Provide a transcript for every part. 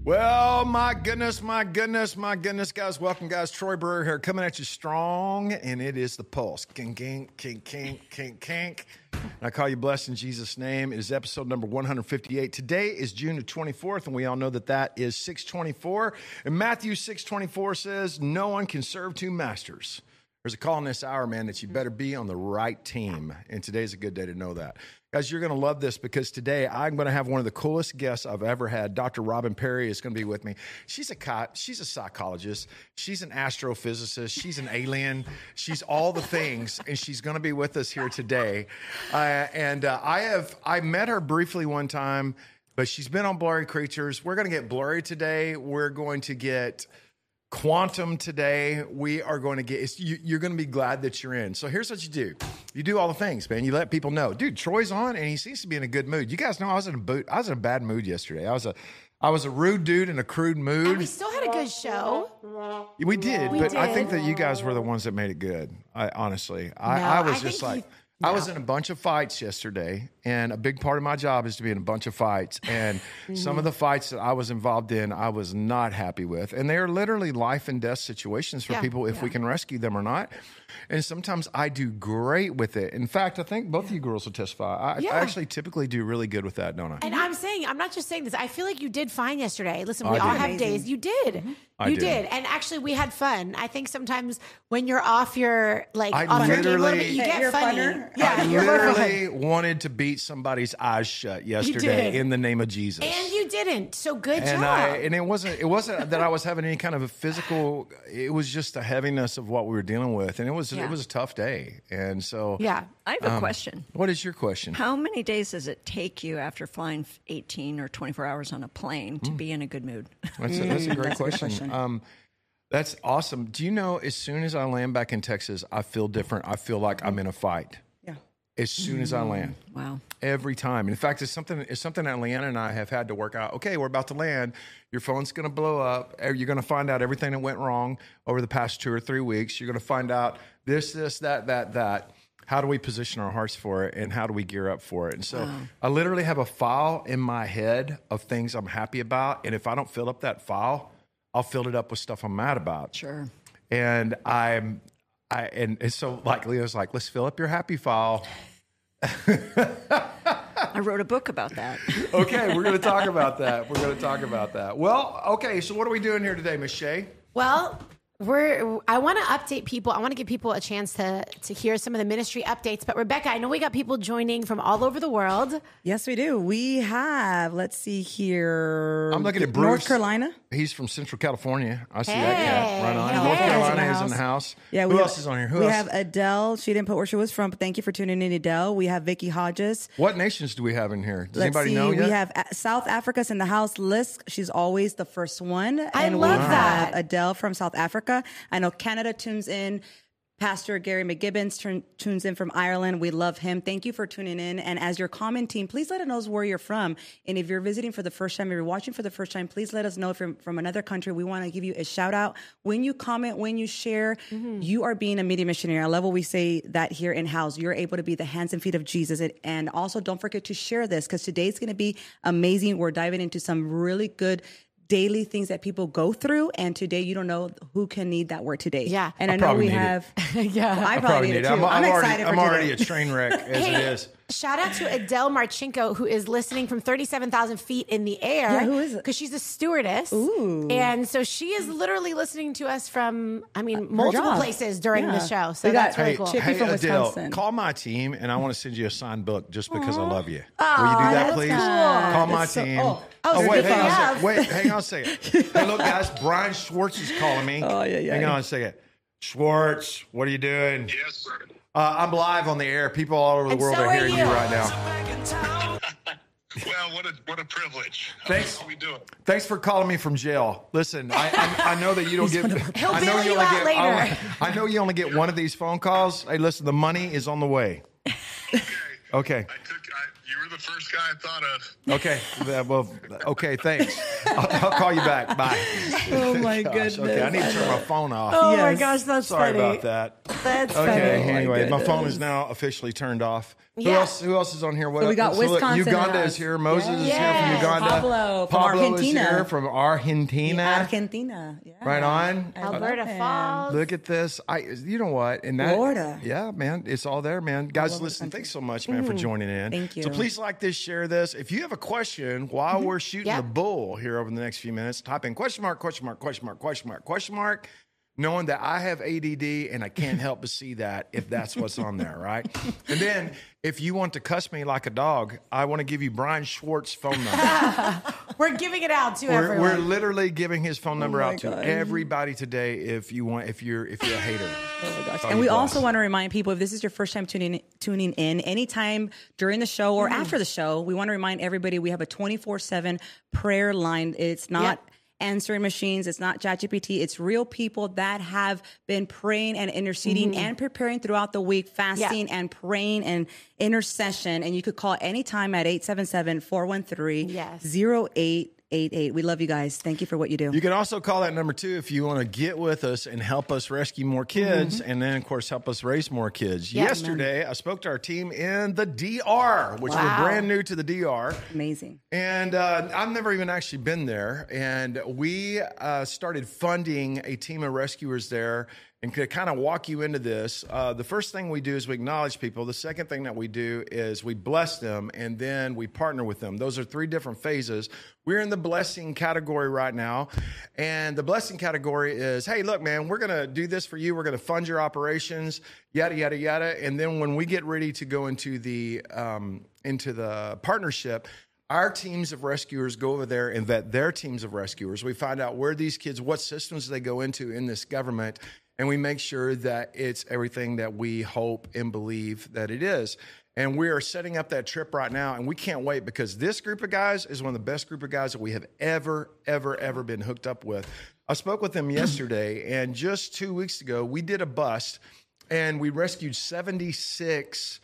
Well, my goodness, guys. Welcome, guys. Troy Brewer here, coming at you strong, and it is the Pulse. Kink, kink, kink, kink, kink, kink. And I call you blessed in Jesus' name. It is episode number 158. Today is June the 24th, and we all know that is 624. And Matthew 6:24 says, no one can serve two masters. There's a call in this hour, man, that you better be on the right team. And today's a good day to know that. Guys, you're going to love this because today I'm going to have one of the coolest guests I've ever had. Dr. Robin Perry is going to be with me. She's a psychologist. She's an astrophysicist. She's an alien. She's all the things, and she's going to be with us here today. I met her briefly one time, but she's been on Blurry Creatures. We're going to get blurry today. We're going to get quantum today. We are going to get, you're going to be glad that you're in. So here's what you do. You do all the things, man. You let people know, dude, Troy's on and he seems to be in a good mood. You guys know I was in a bad mood yesterday. I was a rude dude in a crude mood. And we still had a good show. We did, but I think that you guys were the ones that made it good. Honestly, I was in a bunch of fights yesterday, and a big part of my job is to be in a bunch of fights. And some of the fights that I was involved in, I was not happy with. And they are literally life and death situations for people if we can rescue them or not. And sometimes I do great with it. In fact, I think both of you girls will testify. I actually typically do really good with that, don't I? And I'm not just saying this. I feel like you did fine yesterday. Listen, we all have days. You did. You did. And actually, we had fun. I think sometimes when you're off your game a little bit, you get funny. Funner. Yeah, I literally wanted to beat somebody's eyes shut yesterday in the name of Jesus. And you didn't. So good job. And it wasn't that I was having any kind of a physical, it was just the heaviness of what we were dealing with. And it was a tough day. And so I have a question. What is your question? How many days does it take you after flying 18 or 24 hours on a plane to be in a good mood? That's a great question. That's awesome. Do you know, as soon as I land back in Texas, I feel different. I feel like I'm in a fight. Yeah. As soon as I land. Wow. Every time. In fact, it's something that Leanna and I have had to work out. Okay, we're about to land. Your phone's going to blow up. You're going to find out everything that went wrong over the past 2 or 3 weeks. You're going to find out this, that. How do we position our hearts for it, and how do we gear up for it? And so I literally have a file in my head of things I'm happy about. And if I don't fill up that file, I'll fill it up with stuff I'm mad about. Sure. And so like Leo's like, let's fill up your happy file. I wrote a book about that. Okay, we're going to talk about that. Well, okay, so what are we doing here today, Miss Shay? Well, I want to update people. I want to give people a chance to hear some of the ministry updates. But Rebecca, I know we got people joining from all over the world. Yes, we do. We have, let's see here. I'm looking at Bruce. North Carolina. He's from Central California. I see that cat right on. Hey. North Carolina is in the house. Yeah, Who else is on here? Who else? We have Adele. She didn't put where she was from, but thank you for tuning in, Adele. We have Vicky Hodges. What nations do we have in here? Does Let's anybody see. know yet? We have South Africa's in the house. Lisk, she's always the first one. I love that. Adele from South Africa. I know Canada tunes in. Pastor Gary McGibbons tunes in from Ireland. We love him. Thank you for tuning in. And as you're commenting, please let us know where you're from. And if you're visiting for the first time, if you're watching for the first time, please let us know if you're from another country. We want to give you a shout out. When you comment, when you share, you are being a media missionary. I love what we say that here in house. You're able to be the hands and feet of Jesus. And also don't forget to share this because today's going to be amazing. We're diving into some really good daily things that people go through, and today you don't know who can need that word today. Yeah. And I know we have. I probably need it too. I'm excited for I'm already today. a train wreck as it is. Shout out to Adele Marchenko, who is listening from 37,000 feet in the air. Yeah, who is it? Because she's a stewardess. Ooh. And so she is literally listening to us from, multiple job. places during the show. So We got- that's really cool. Chippy from Adele, Wisconsin. call my team, and I want to send you a signed book just because I love you. Will you do that, that's please? cool. Call my That's so- team. speaking hang on a of. second. Wait, hang on a second. Hey, look, guys, Brian Schwartz is calling me. Oh, yeah. Hang on a second. Schwartz, what are you doing? Yes, sir. I'm live on the air. People all over the And world so are are hearing you you. right now. Well, what a privilege. Thanks. How we doing? Thanks for calling me from jail. Listen, I know that you don't get. He'll I know bail you only out get. later. I know you only get one of these phone calls. Hey, listen, the money is on the way. Okay. You were the first guy I thought of. Okay. Well, okay. Thanks. I'll call you back. Bye. Oh my Gosh, goodness. okay, I need to turn my phone off. Oh my Yes. gosh, that's Sorry funny. about that. That's Okay. funny. Anyway, my phone is now officially turned off. Who else is on here? What So we got Wisconsin. Uganda is here. Moses is here from Uganda. Pablo from Argentina. Is here from Argentina. Argentina. Yeah. Right on. Alberta Falls. Look at this. You know what? And that, Florida. Yeah, man. It's all there, man. Guys, listen, thanks so much, man, for joining in. Thank you. So please like this, share this. If you have a question while we're shooting the bull here over the next few minutes, type in question mark, knowing that I have ADD and I can't help but see that if that's what's on there, right? And then if you want to cuss me like a dog, I want to give you Brian Schwartz's phone number. We're giving it out to everyone. We're literally giving his phone number out to everybody today if you're a hater. Oh my gosh. And we also want to remind people, if this is your first time tuning in, anytime during the show or after the show, we want to remind everybody we have a 24/7 prayer line. It's not answering machines. It's not ChatGPT. It's real people that have been praying and interceding and preparing throughout the week, fasting and praying and intercession. And you could call anytime at 877-413-0888. We love you guys. Thank you for what you do. You can also call that number too if you want to get with us and help us rescue more kids and then, of course, help us raise more kids. Yesterday, I spoke to our team in the DR, which we're brand new to the DR. Amazing. And I've never even actually been there. And we started funding a team of rescuers there. And to kind of walk you into this, the first thing we do is we acknowledge people. The second thing that we do is we bless them, and then we partner with them. Those are three different phases. We're in the blessing category right now. And the blessing category is, hey, look, man, we're going to do this for you. We're going to fund your operations, yada, yada, yada. And then when we get ready to go into the partnership, our teams of rescuers go over there and vet their teams of rescuers. We find out where these kids, what systems they go into in this government, and we make sure that it's everything that we hope and believe that it is. And we are setting up that trip right now, and we can't wait because this group of guys is one of the best group of guys that we have ever been hooked up with. I spoke with them yesterday, and just 2 weeks ago, we did a bust, and we rescued 76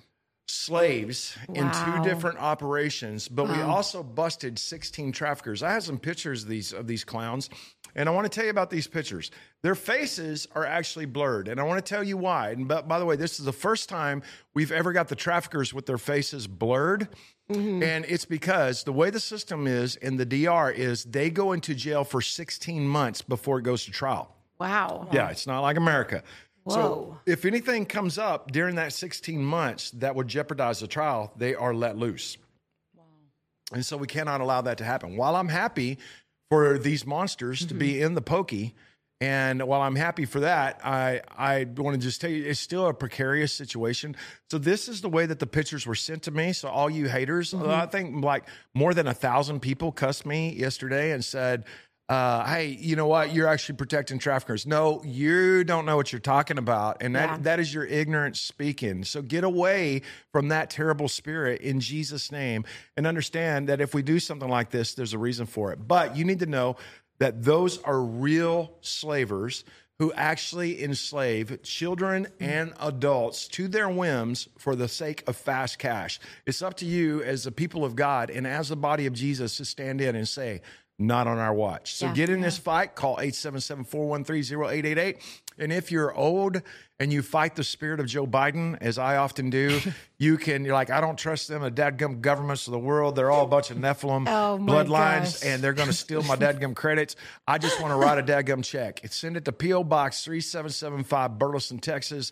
slaves in 2 different operations, but we also busted 16 traffickers. I have some pictures of these clowns, and I want to tell you about these pictures. Their faces are actually blurred, and I want to tell you why. And by the way, this is the first time we've ever got the traffickers with their faces blurred. And it's because the way the system is in the DR is they go into jail for 16 months before it goes to trial. Wow. Yeah, it's not like America. Whoa. So if anything comes up during that 16 months that would jeopardize the trial, they are let loose. Wow. And so we cannot allow that to happen. While I'm happy for these monsters to be in the pokey, and while I'm happy for that, I want to just tell you, it's still a precarious situation. So this is the way that the pictures were sent to me. So all you haters, I think like more than 1,000 people cussed me yesterday and said, hey, you know what? You're actually protecting traffickers. No, you don't know what you're talking about. And that is your ignorance speaking. So get away from that terrible spirit in Jesus' name and understand that if we do something like this, there's a reason for it. But you need to know that those are real slavers who actually enslave children and adults to their whims for the sake of fast cash. It's up to you as the people of God and as the body of Jesus to stand in and say, not on our watch. So get in this fight. Call 877-413-0888. And if you're old and you fight the spirit of Joe Biden, as I often do, you're like, I don't trust them. The dadgum governments of the world, they're all a bunch of Nephilim bloodlines, and they're going to steal my dadgum credits. I just want to write a dadgum check. Send it to P.O. Box 3775, Burleson, Texas,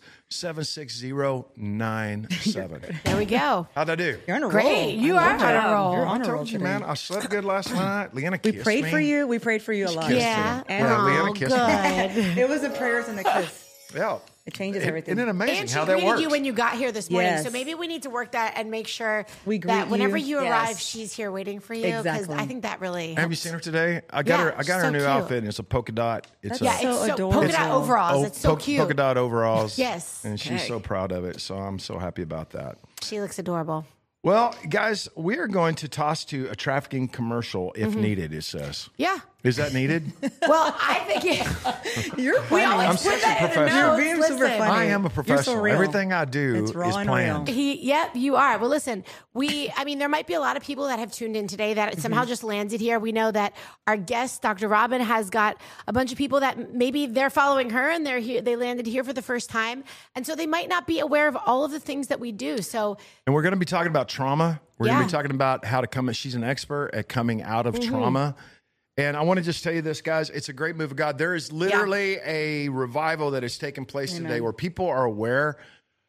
76097. There we go. How'd I do? You're on a roll. Great. You are on a roll. You're on I a roll told you, today. man. I slept good last night. Leanna kissed me. We prayed for you. We prayed for you a lot. Yeah. Leanna kissed me. Good. It was the prayers and the kiss. Yeah. It changes everything. Isn't it amazing And she how that greeted works? you when you got here this morning. Yes. So maybe we need to work that and make sure We greet that whenever you. you Yes. arrive, she's here waiting for you. Because Exactly. I think that really Have you helps. seen her today? I got her. I got her so new cute. outfit, and it's a polka dot. It's Yeah, a, it's so adorable. polka dot overalls. It's so cute. polka dot overalls. Yes. and she's Okay. so proud of it. So I'm so happy about that. She looks adorable. Well, guys, we are going to toss to a trafficking commercial if needed. It says. Yeah. Is that needed? Well, I think You're funny. I'm such a professional. You're being super funny. I am a professional. You're so real. Everything I do It's raw is and planned. real. Yep, you are. Well, listen, there might be a lot of people that have tuned in today that somehow just landed here. We know that our guest, Dr. Robin, has got a bunch of people that maybe they're following her and they're here, they landed here for the first time. And so they might not be aware of all of the things that we do. So, and we're going to be talking about trauma. We're going to be talking about how to come. She's an expert at coming out of trauma. And I want to just tell you this, guys. It's a great move of God. There is literally a revival that is taking place today where people are aware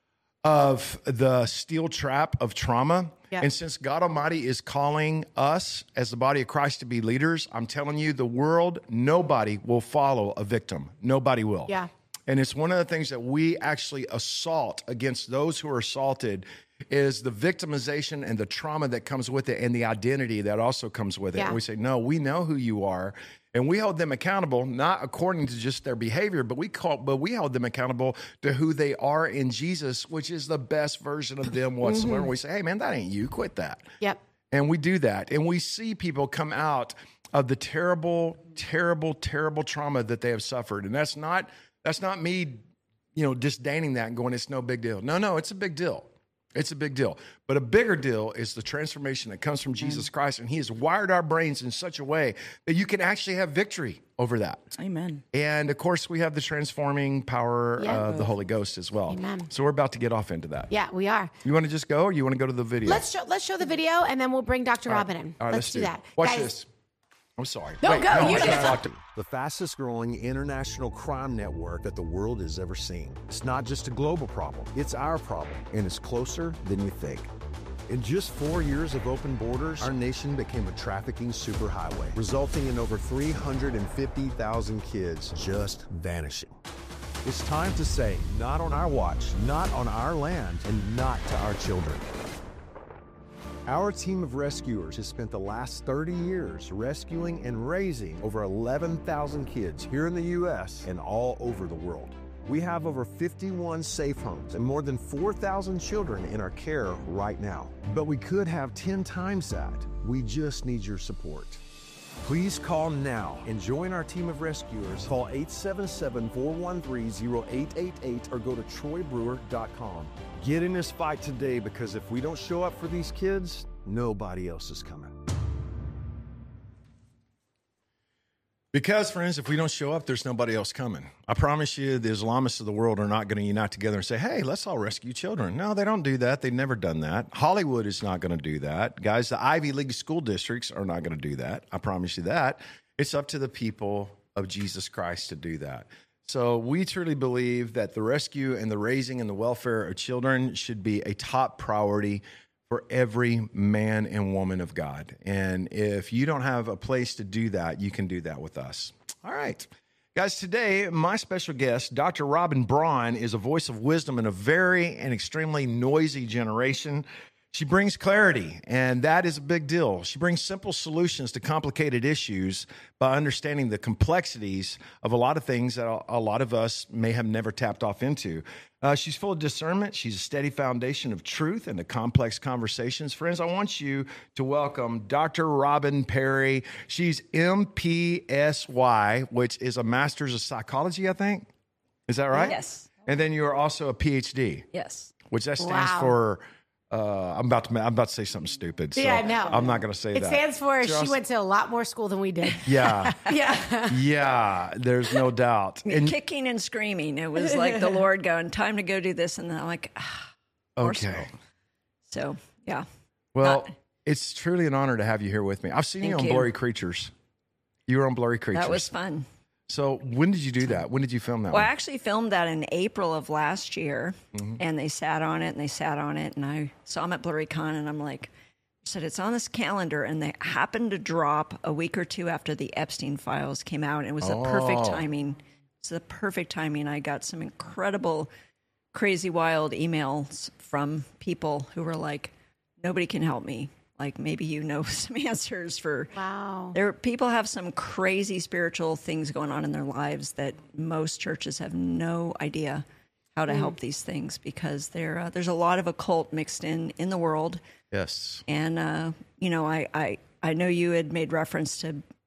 of the steel trap of trauma. Yeah. And since God Almighty is calling us as the body of Christ to be leaders, I'm telling you, the world, nobody will follow a victim. Nobody will. Yeah. And it's one of the things that we actually assault against those who are assaulted is the victimization and the trauma that comes with it and the identity that also comes with it. And we say, no, we know who you are. And we hold them accountable, not according to just their behavior, but we hold them accountable to who they are in Jesus, which is the best version of them whatsoever. We say, hey, man, that ain't you. Quit that. Yep. And we do that. And we see people come out of the terrible, terrible, terrible trauma that they have suffered. And that's not me, disdaining that and going, it's no big deal. No, it's a big deal. It's a big deal. But a bigger deal is the transformation that comes from Jesus Christ. And he has wired our brains in such a way that you can actually have victory over that. Amen. And, of course, we have the transforming power of the Holy Ghost as well. Amen. So we're about to get off into that. Yeah, we are. You want to just go or you want to go to the video? Let's show the video, and then we'll bring Dr. Robin in. All right, let's do that. Watch Guys, this. I'm sorry. No, go. You The fastest growing international crime network that the world has ever seen. It's not just a global problem, it's our problem, and it's closer than you think. In just 4 years of open borders, our nation became a trafficking superhighway, resulting in over 350,000 kids just vanishing. It's time to say, not on our watch, not on our land, and not to our children. Our team of rescuers has spent the last 30 years rescuing and raising over 11,000 kids here in the U.S. and all over the world. We have over 51 safe homes and more than 4,000 children in our care right now. But we could have 10 times that. We just need your support. Please call now and join our team of rescuers. Call 877-413-0888 or go to troybrewer.com. Get in this fight today, because if we don't show up for these kids, nobody else is coming. Because, friends, if we don't show up, there's nobody else coming. I promise you, the Islamists of the world are not going to unite together and say, hey, let's all rescue children. No, they don't do that. They've never done that. Hollywood is not going to do that. Guys, the Ivy League school districts are not going to do that. I promise you that. It's up to the people of Jesus Christ to do that. So we truly believe that the rescue and the raising and the welfare of children should be a top priority for every man and woman of God. And if you don't have a place to do that, you can do that with us. All right. Guys, today, my special guest, Dr. Robin Braun, is a voice of wisdom in a very and extremely noisy generation. She brings clarity, and that is a big deal. She brings simple solutions to complicated issues by understanding the complexities of a lot of things that a lot of us may have never tapped off into. She's full of discernment. She's a steady foundation of truth and the complex conversations. Friends, I want you to welcome Dr. Robin Perry. She's MPSY, which is a Master's of Psychology, I think. Is that right? Yes. And then you are also a PhD. Yes. Which that stands for... I'm about to say something stupid. So yeah, no. I'm not going to say that. It stands for she went to a lot more school than we did. Yeah. Yeah. Yeah, there's no doubt. And kicking and screaming. It was like the Lord going, time to go do this. And I'm like, okay. So, yeah. Well, it's truly an honor to have you here with me. I've seen you on Blurry Creatures. You were on Blurry Creatures. That was fun. So when did you do that? When did you film that Well, one? I actually filmed that in April of last year, and they sat on it, and I saw them at BlurryCon, and I'm like, I said, it's on this calendar, and they happened to drop a week or two after the Epstein files came out. It was the perfect timing. It's the perfect timing. I got some incredible, crazy, wild emails from people who were like, nobody can help me. Like, maybe you know some answers for... Wow. People have some crazy spiritual things going on in their lives that most churches have no idea how to help these things, because there's a lot of occult mixed in the world. Yes. And, I know you had made reference to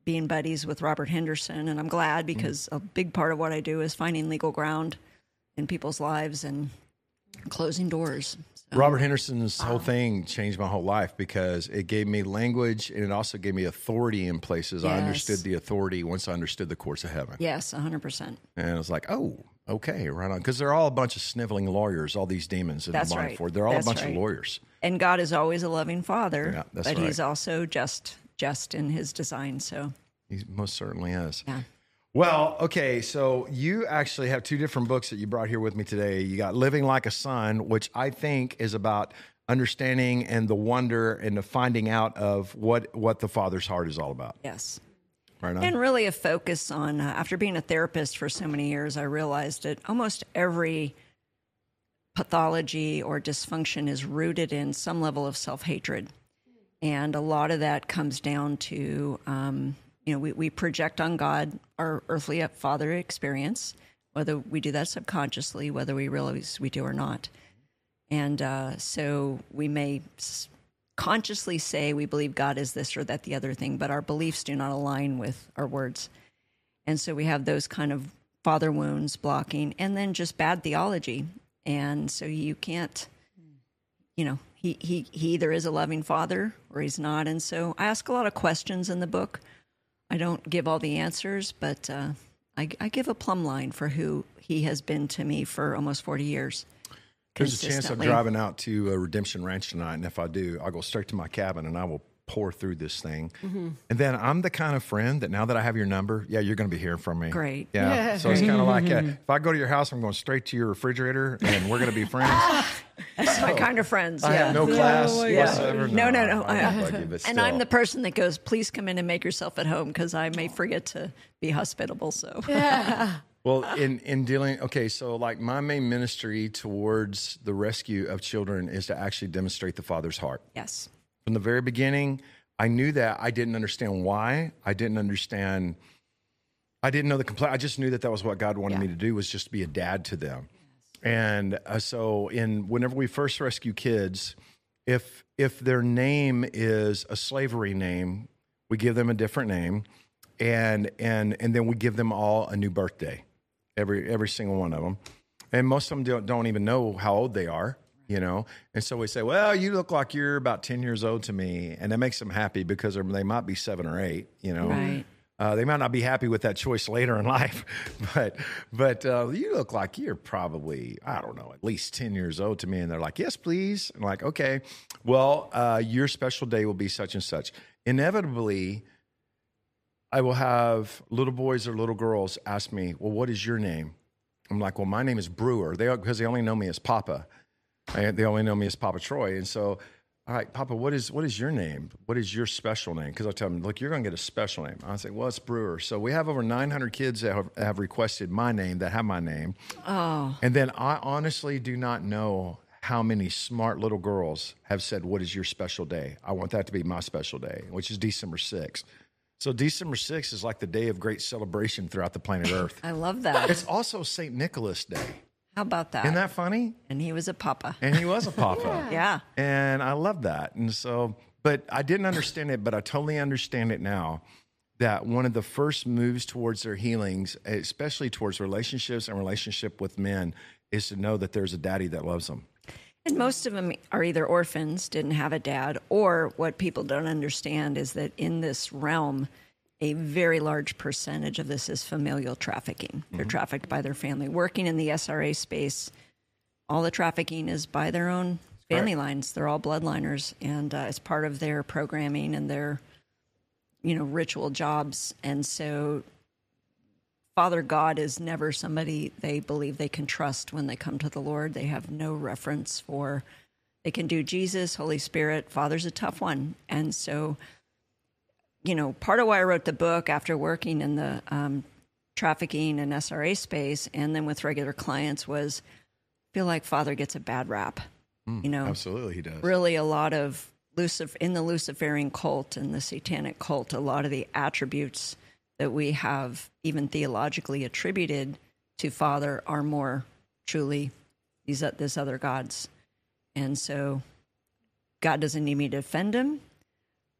being buddies with Robert Henderson, and I'm glad because a big part of what I do is finding legal ground in people's lives and closing doors. So, Robert Henderson's whole thing changed my whole life because it gave me language and it also gave me authority in places. I Yes. understood the authority once I understood the courts of heaven. yes, 100%. And I was like, oh, okay, right on. Because they're all a bunch of sniveling lawyers, all these demons in That's the mind right. for. They're all That's a bunch right. of lawyers. And God is always a loving Father, Yeah, that's but He's right. also just in His design. So, He most certainly is. yeah. Well, okay, so you actually have two different books that you brought here with me today. You got Living Like a Son, which I think is about understanding and the wonder and the finding out of what the Father's heart is all about. Yes. Right on? And really a focus on, after being a therapist for so many years, I realized that almost every pathology or dysfunction is rooted in some level of self-hatred. And a lot of that comes down to, we project on God our earthly father experience, whether we do that subconsciously, whether we realize we do or not. And so we may consciously say we believe God is this or that, the other thing, but our beliefs do not align with our words. And so we have those kind of father wounds blocking, and then just bad theology. And so you can't, he either is a loving father or he's not. And so I ask a lot of questions in the book. I don't give all the answers, but I give a plumb line for who he has been to me for almost 40 years. There's a chance I'm consistently. driving out to Redemption Ranch tonight, and if I do, I'll go straight to my cabin and I will pour through this thing. And then I'm the kind of friend that now that I have your number, yeah, you're going to be hearing from me. Great. Yeah. So it's kind of like if I go to your house, I'm going straight to your refrigerator, and we're going to be friends. That's my kind of friends. I yeah. have no class my whatsoever. No. I don't bug you, but And I'm still. the person that goes, please come in and make yourself at home because I may forget to be hospitable. So Well, in dealing, okay, so like my main ministry towards the rescue of children is to actually demonstrate the Father's heart. yes, From the very beginning, I knew that. I didn't understand why. I didn't know the complete. I just knew that was what God wanted me to do, was just to be a dad to them. And so whenever we first rescue kids, if their name is a slavery name, we give them a different name, and then we give them all a new birthday, every single one of them. And most of them don't even know how old they are. And so we say, well, you look like you're about 10 years old to me. And that makes them happy because they might be 7 or 8, right. They might not be happy with that choice later in life, but you look like you're probably, I don't know, at least 10 years old to me. And they're like, yes, please. I'm like, okay, well, your special day will be such and such. Inevitably, I will have little boys or little girls ask me, well, what is your name? I'm like, well, my name is Brewer. Because they only know me as Papa. They only know me as Papa Troy. And so, all right, Papa, what is your name? What is your special name? Because I tell them, look, you're going to get a special name. I say, well, it's Brewer. So we have over 900 kids that have requested my name, that have my name. Oh. And then I honestly do not know how many smart little girls have said, what is your special day? I want that to be my special day, which is December 6th. So December 6th is like the day of great celebration throughout the planet Earth. I love that. It's also St. Nicholas Day. How about that? Isn't that funny? And he was a papa. And he was a papa. Yeah. And I love that. And so, but I didn't understand it, but I totally understand it now, that one of the first moves towards their healings, especially towards relationships and relationship with men, is to know that there's a daddy that loves them. And most of them are either orphans, didn't have a dad, or what people don't understand is that in this realm, a very large percentage of this is familial trafficking. They're trafficked by their family. Working in the SRA space, all the trafficking is by their own family lines. They're all bloodliners, and it's part of their programming and their, ritual jobs. And so Father God is never somebody they believe they can trust when they come to the Lord. They have no reference for, they can do Jesus, Holy Spirit. Father's a tough one. And so, part of why I wrote the book after working in the trafficking and SRA space and then with regular clients was, I feel like Father gets a bad rap. Absolutely, he does. Really a lot of in the Luciferian cult and the Satanic cult, a lot of the attributes that we have even theologically attributed to Father are more truly these other gods. And so God doesn't need me to defend him, but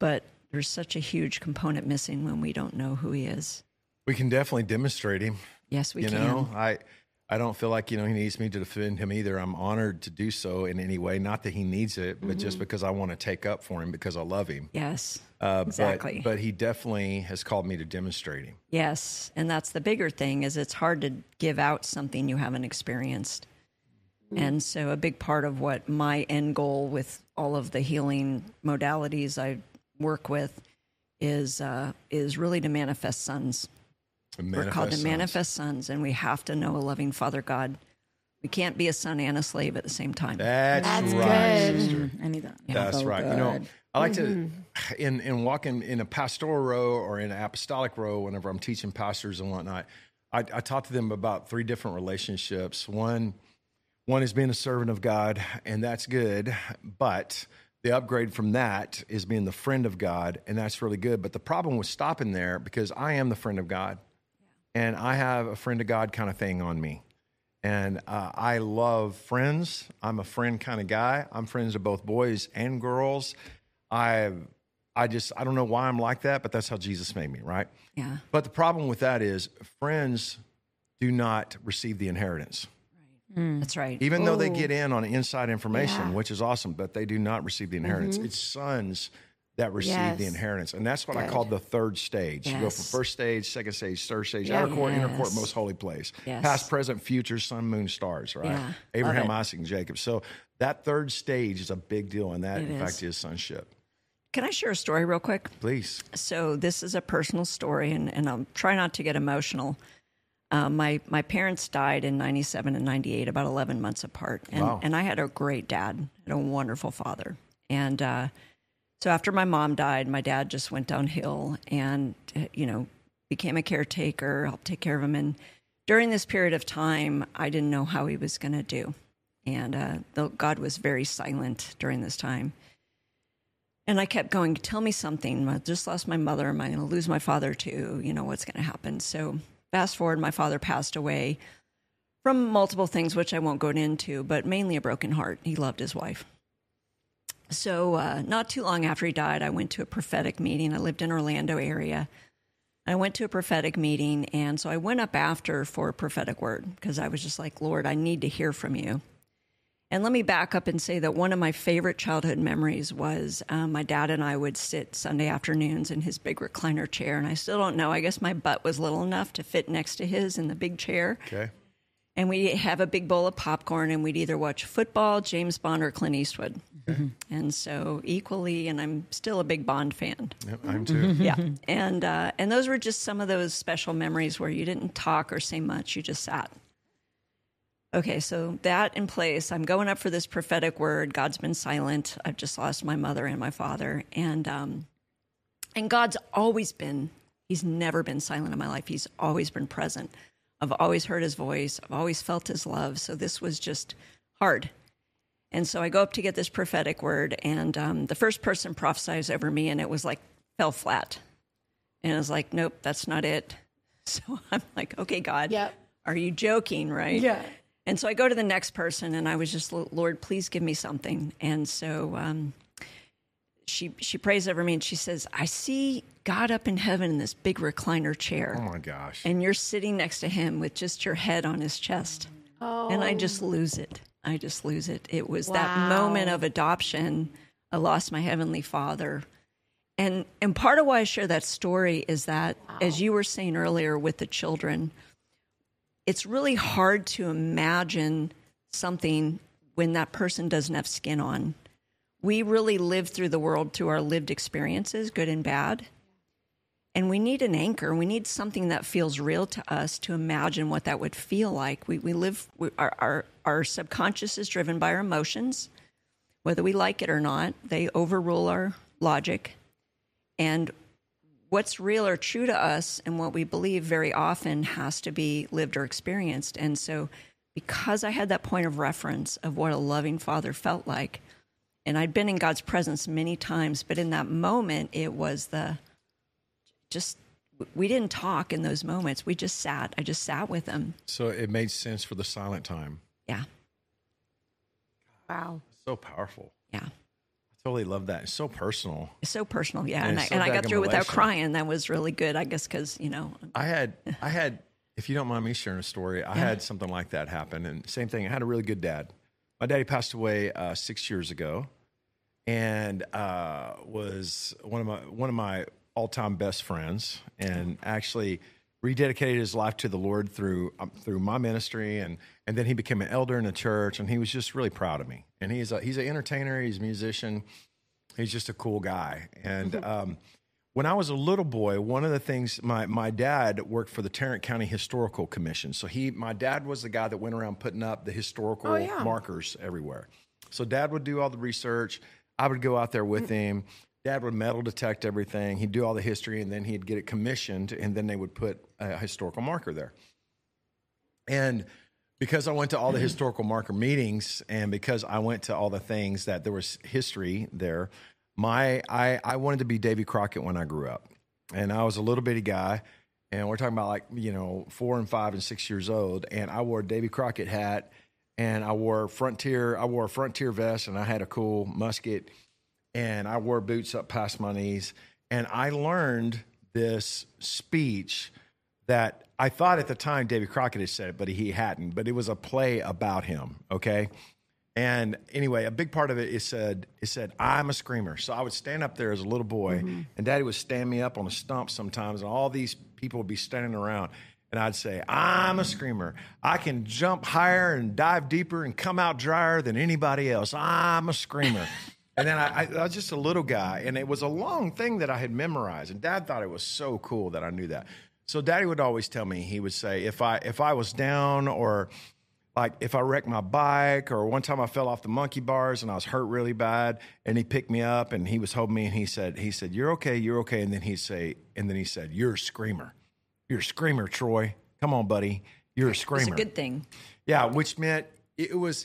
there's such a huge component missing when we don't know who he is. We can definitely demonstrate him. Yes, we You can. know, I don't feel like, he needs me to defend him either. I'm honored to do so in any way. Not that he needs it, but just because I want to take up for him because I love him. Yes, But- exactly. But he definitely has called me to demonstrate him. Yes, and that's the bigger thing is it's hard to give out something you haven't experienced. And so a big part of what my end goal with all of the healing modalities I work with is really to manifest sons. We're called to manifest sons, and we have to know a loving Father God. We can't be a son and a slave at the same time. That's That's right, good. sister. I need that. That's So right. good. I like to, in walking in a pastoral row or in an apostolic row, whenever I'm teaching pastors and whatnot, I talk to them about 3 different relationships. One is being a servant of God, and that's good. But the upgrade from that is being the friend of God, and that's really good. But the problem with stopping there, because I am the friend of God, and I have a friend of God kind of thing on me. And I love friends. I'm a friend kind of guy. I'm friends with both boys and girls. I don't know why I'm like that, but that's how Jesus made me, right? Yeah. But the problem with that is friends do not receive the inheritance. That's right. Even though they get in on inside information, Yeah. which is awesome, but they do not receive the inheritance. It's sons that receive the Yes. inheritance. And that's what I Good. call the third stage. You go from Yes. first stage, second stage, third stage, Yeah. outer court, inner court, Yes. most holy place. Yes. Past, present, future, sun, moon, stars, right? Yeah. Abraham, Love it. Isaac, and Jacob. So that third stage is a big deal, and that, It in is. fact, is sonship. Can I share a story real quick? Please. So this is a personal story, and I'll try not to get emotional. My parents died in 97 and 98, about 11 months apart. And, Wow. and I had a great dad and a wonderful father. And so after my mom died, my dad just went downhill and, became a caretaker, helped take care of him. And during this period of time, I didn't know how he was going to do. And God was very silent during this time. And I kept going, tell me something. I just lost my mother. Am I going to lose my father too? What's going to happen? So fast forward, my father passed away from multiple things, which I won't go into, but mainly a broken heart. He loved his wife. So not too long after he died, I went to a prophetic meeting. I lived in Orlando area. I went to a prophetic meeting, and so I went up after for a prophetic word because I was just like, Lord, I need to hear from you. And let me back up and say that one of my favorite childhood memories was my dad and I would sit Sunday afternoons in his big recliner chair. And I still don't know. I guess my butt was little enough to fit next to his in the big chair. Okay. And we'd have a big bowl of popcorn and we'd either watch football, James Bond, or Clint Eastwood. And so equally, and I'm still a big Bond fan. Yep, I'm too. Yeah. And those were just some of those special memories where you didn't talk or say much. You just sat. Okay, so that in place, I'm going up for this prophetic word. God's been silent. I've just lost my mother and my father. And God's always been, he's never been silent in my life. He's always been present. I've always heard his voice. I've always felt his love. So this was just hard. And so I go up to get this prophetic word, and the first person prophesies over me, and it was like, fell flat. And I was like, nope, that's not it. So I'm like, okay, God, Yep. are you joking, right? Yeah. And so I go to the next person, and I was just, Lord, please give me something. And so she prays over me, and she says, I see God up in heaven in this big recliner chair. Oh, my gosh. And you're sitting next to him with just your head on his chest. Oh. And I just lose it. I just lose it. It was that Wow. moment of adoption. I lost my heavenly father. And part of why I share that story is that, as you were saying earlier with the children, it's really hard to imagine something when that person doesn't have skin on. We really live through the world through our lived experiences, good and bad. And we need an anchor. We need something that feels real to us to imagine what that would feel like. Our subconscious is driven by our emotions, whether we like it or not. They overrule our logic. And what's real or true to us and what we believe very often has to be lived or experienced. And so because I had that point of reference of what a loving father felt like, and I'd been in God's presence many times, but in that moment, it was we didn't talk in those moments. We just sat. I just sat with him. So it made sense for the silent time. Yeah. Wow. So powerful. Yeah. Totally love that. It's so personal. It's so personal, yeah. And And it's so I got through without relational. crying. That was really good, I guess, because, I had, if you don't mind me sharing a story, I had something like that happen. And same thing, I had a really good dad. My daddy passed away 6 years ago, and was one of my all-time best friends, and actually rededicated his life to the Lord through my ministry, and then he became an elder in the church, and he was just really proud of me. And he's an entertainer, he's a musician, he's just a cool guy. And when I was a little boy, one of the things, my dad worked for the Tarrant County Historical Commission. So my dad was the guy that went around putting up the historical markers everywhere. So Dad would do all the research. I would go out there with him. Dad would metal detect everything. He'd do all the history, and then he'd get it commissioned, and then they would put a historical marker there. And because I went to all the historical marker meetings, and because I went to all the things that there was history there, I wanted to be Davy Crockett when I grew up. And I was a little bitty guy, and we're talking about 4 and 5 and 6 years old, and I wore a Davy Crockett hat, and I wore a frontier vest, and I had a cool musket, and I wore boots up past my knees. And I learned this speech that I thought at the time Davy Crockett had said it, but he hadn't. But it was a play about him, okay? And anyway, a big part of it said, I'm a screamer. So I would stand up there as a little boy, and Daddy would stand me up on a stump sometimes, and all these people would be standing around. And I'd say, I'm a screamer. I can jump higher and dive deeper and come out drier than anybody else. I'm a screamer. And then I was just a little guy, and it was a long thing that I had memorized. And Dad thought it was so cool that I knew that. So Daddy would always tell me, he would say, if I was down, or like if I wrecked my bike, or one time I fell off the monkey bars and I was hurt really bad, and he picked me up and he was holding me, and he said, you're okay. And then he said, you're a screamer. You're a screamer, Troy. Come on, buddy. You're a screamer. It's a good thing. Yeah, which meant it was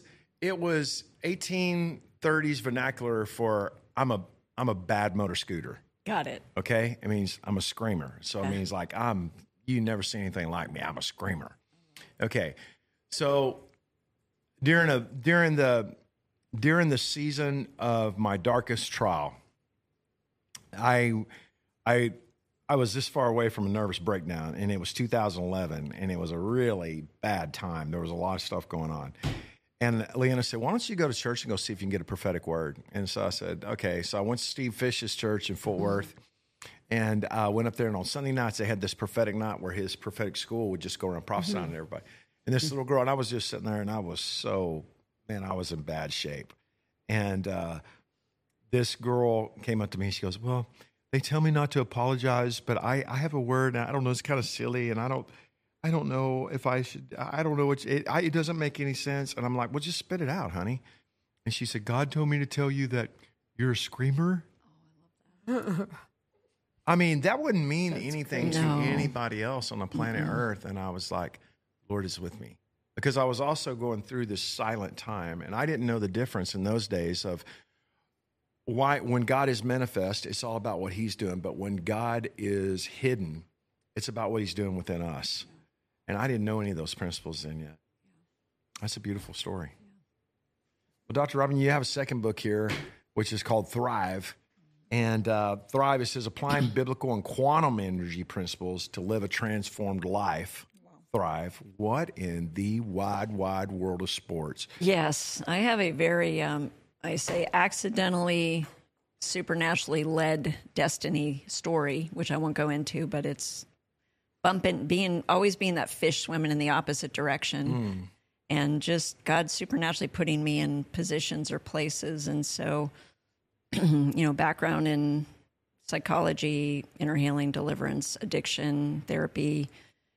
1830s vernacular for I'm a bad motor scooter. Got it. Okay? It means I'm a screamer. So it means like you never seen anything like me. I'm a screamer. Okay. So during the season of my darkest trial, I was this far away from a nervous breakdown, and it was 2011, and it was a really bad time. There was a lot of stuff going on. And Leanna said, why don't you go to church and go see if you can get a prophetic word? And so I said, okay. So I went to Steve Fish's church in Fort Worth, and I went up there, and on Sunday nights they had this prophetic night where his prophetic school would just go around prophesying to everybody. And this little girl, and I was just sitting there, and I was I was in bad shape. And this girl came up to me, and she goes, well, they tell me not to apologize, but I have a word, and I don't know, it's kind of silly, and I don't know if I should, I don't know, it doesn't make any sense. And I'm like, well, just spit it out, honey. And she said, God told me to tell you that you're a screamer. Oh, I love that. I mean, that wouldn't mean anything to anybody else on the planet Earth. And I was like, Lord is with me. Because I was also going through this silent time, and I didn't know the difference in those days of why, when God is manifest, it's all about what he's doing. But when God is hidden, it's about what he's doing within us. And I didn't know any of those principles then yet. That's a beautiful story. Well, Dr. Robin, you have a second book here, which is called Thrive. And Thrive, it says, applying biblical and quantum energy principles to live a transformed life. Thrive. What in the wide, wide world of sports? Yes, I have a very, accidentally, supernaturally led destiny story, which I won't go into, but it's always being that fish swimming in the opposite direction, and just God supernaturally putting me in positions or places. And so, background in psychology, inner healing, deliverance, addiction, therapy,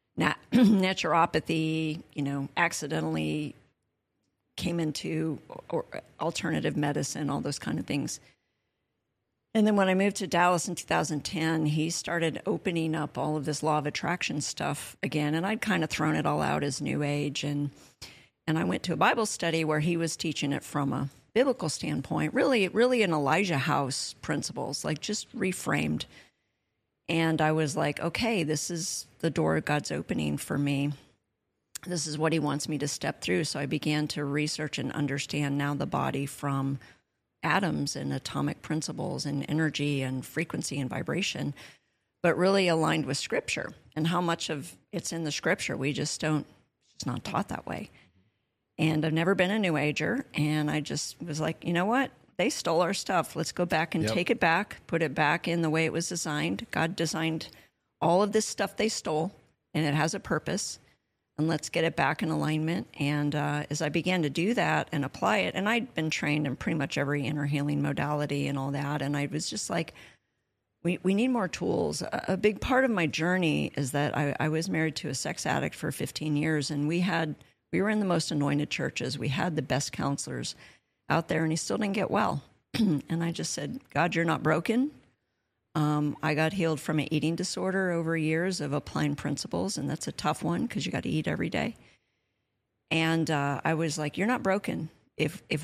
naturopathy, accidentally came into alternative medicine, all those kind of things. And then when I moved to Dallas in 2010, he started opening up all of this law of attraction stuff again. And I'd kind of thrown it all out as New Age. And I went to a Bible study where he was teaching it from a biblical standpoint, really an Elijah House principles, like just reframed. And I was like, okay, this is the door God's opening for me. This is what he wants me to step through. So I began to research and understand now the body from atoms and atomic principles and energy and frequency and vibration, but really aligned with Scripture. And how much of it's in the Scripture, we just don't, it's just not taught that way. And I've never been a New Ager, and I just was like, you know what? They stole our stuff. Let's go back and take it back, put it back in the way it was designed. God designed all of this stuff they stole, and it has a purpose. And let's get it back in alignment. And as I began to do that and apply it, and I'd been trained in pretty much every inner healing modality and all that, and I was just like, we need more tools. A big part of my journey is that I was married to a sex addict for 15 years, and we were in the most anointed churches. We had the best counselors out there, and he still didn't get well. And I just said, God, you're not broken. I got healed from an eating disorder over years of applying principles, and that's a tough one because you got to eat every day. And I was like, "You're not broken. If a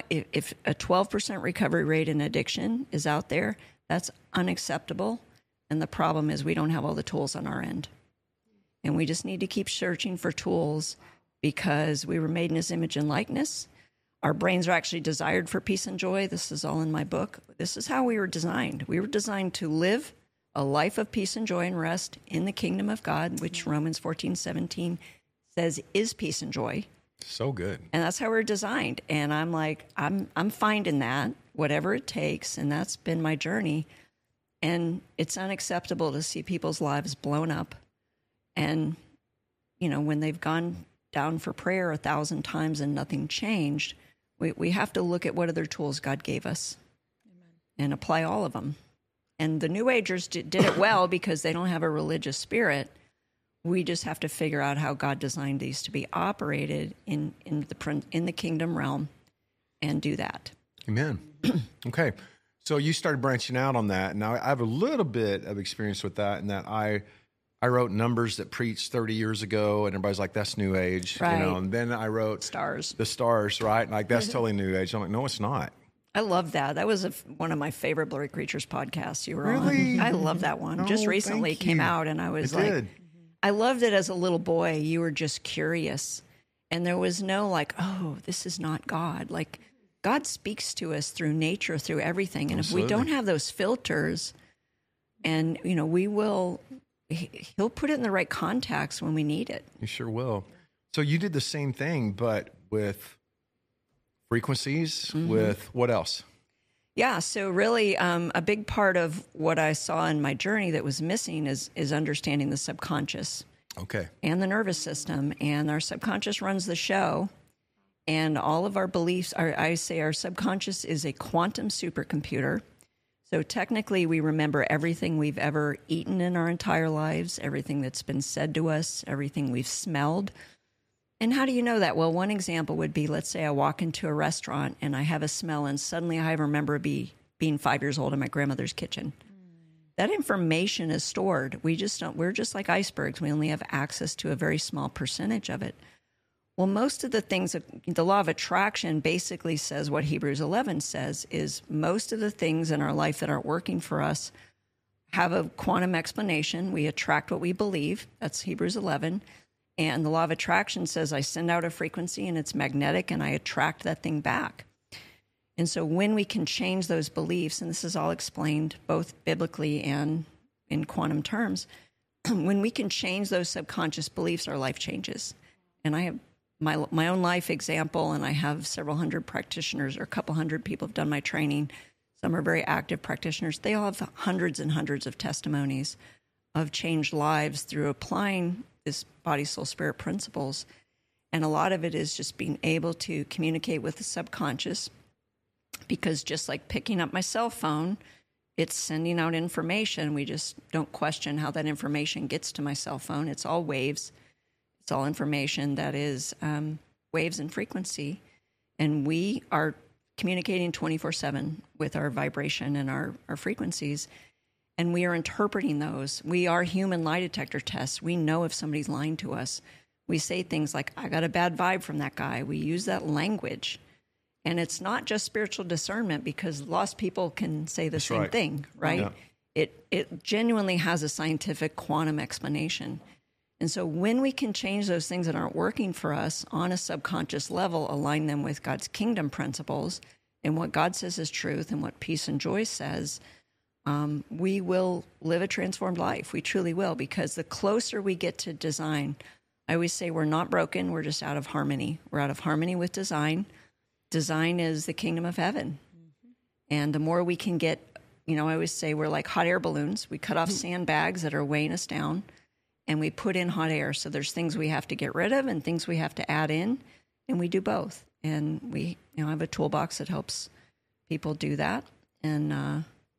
12% recovery rate in addiction is out there, that's unacceptable. And the problem is we don't have all the tools on our end, and we just need to keep searching for tools because we were made in His image and likeness." Our brains are actually desired for peace and joy. This is all in my book. This is how we were designed. We were designed to live a life of peace and joy and rest in the kingdom of God, which Romans 14:17 says is peace and joy. So good. And that's how we're designed. And I'm like, I'm finding that, whatever it takes. And that's been my journey. And it's unacceptable to see people's lives blown up. And, you know, when they've gone down for prayer 1,000 times and nothing changed, we have to look at what other tools God gave us. Amen. And apply all of them. And the New Agers did it well because they don't have a religious spirit. We just have to figure out how God designed these to be operated in the kingdom realm and do that. Amen. Okay. So you started branching out on that. Now I have a little bit of experience with that in that I wrote Numbers that preached 30 years ago, and everybody's like, that's New Age. Right. You know, and then I wrote the stars, right? And like, that's totally New Age. I'm like, no, it's not. I love that. That was one of my favorite Blurry Creatures podcasts you were Really? on. I love that one. Oh, Just recently it came out, and I was like, did. I loved it as a little boy. You were just curious. And there was no like, oh, this is not God. Like, God speaks to us through nature, through everything. And Absolutely. if we don't have those filters, and, you know, He'll put it in the right context when we need it. You sure will. So you did the same thing, but with frequencies, with what else? Yeah, so really a big part of what I saw in my journey that was missing is understanding the subconscious. Okay. And the nervous system. And our subconscious runs the show. And all of our beliefs, I say our subconscious is a quantum supercomputer. So technically, we remember everything we've ever eaten in our entire lives, everything that's been said to us, everything we've smelled. And how do you know that? Well, one example would be, let's say I walk into a restaurant and I have a smell, and suddenly I remember being 5 years old in my grandmother's kitchen. That information is stored. We're just like icebergs. We only have access to a very small percentage of it. Well, most of the things, the law of attraction basically says what Hebrews 11 says is most of the things in our life that aren't working for us have a quantum explanation. We attract what we believe. That's Hebrews 11. And the law of attraction says I send out a frequency and it's magnetic and I attract that thing back. And so when we can change those beliefs, and this is all explained both biblically and in quantum terms, when we can change those subconscious beliefs, our life changes. And I have my own life example, and I have several hundred practitioners, or a couple hundred people have done my training. Some are very active practitioners. They all have hundreds and hundreds of testimonies of changed lives through applying this body, soul, spirit principles. And a lot of it is just being able to communicate with the subconscious, because just like picking up my cell phone, it's sending out information. We just don't question how that information gets to my cell phone. It's all waves. It's all information that is waves and frequency. And we are communicating 24/7 with our vibration and our frequencies. And we are interpreting those. We are human lie detector tests. We know if somebody's lying to us. We say things like, I got a bad vibe from that guy. We use that language. And it's not just spiritual discernment, because lost people can say the same thing, right? Yeah. It genuinely has a scientific quantum explanation. And so when we can change those things that aren't working for us on a subconscious level, align them with God's kingdom principles, and what God says is truth and what peace and joy says, we will live a transformed life. We truly will, because the closer we get to design, I always say we're not broken. We're just out of harmony. We're out of harmony with design. Design is the kingdom of heaven. And the more we can get, I always say we're like hot air balloons. We cut off sandbags that are weighing us down, and we put in hot air. So there's things we have to get rid of and things we have to add in, and we do both. And we, have a toolbox that helps people do that and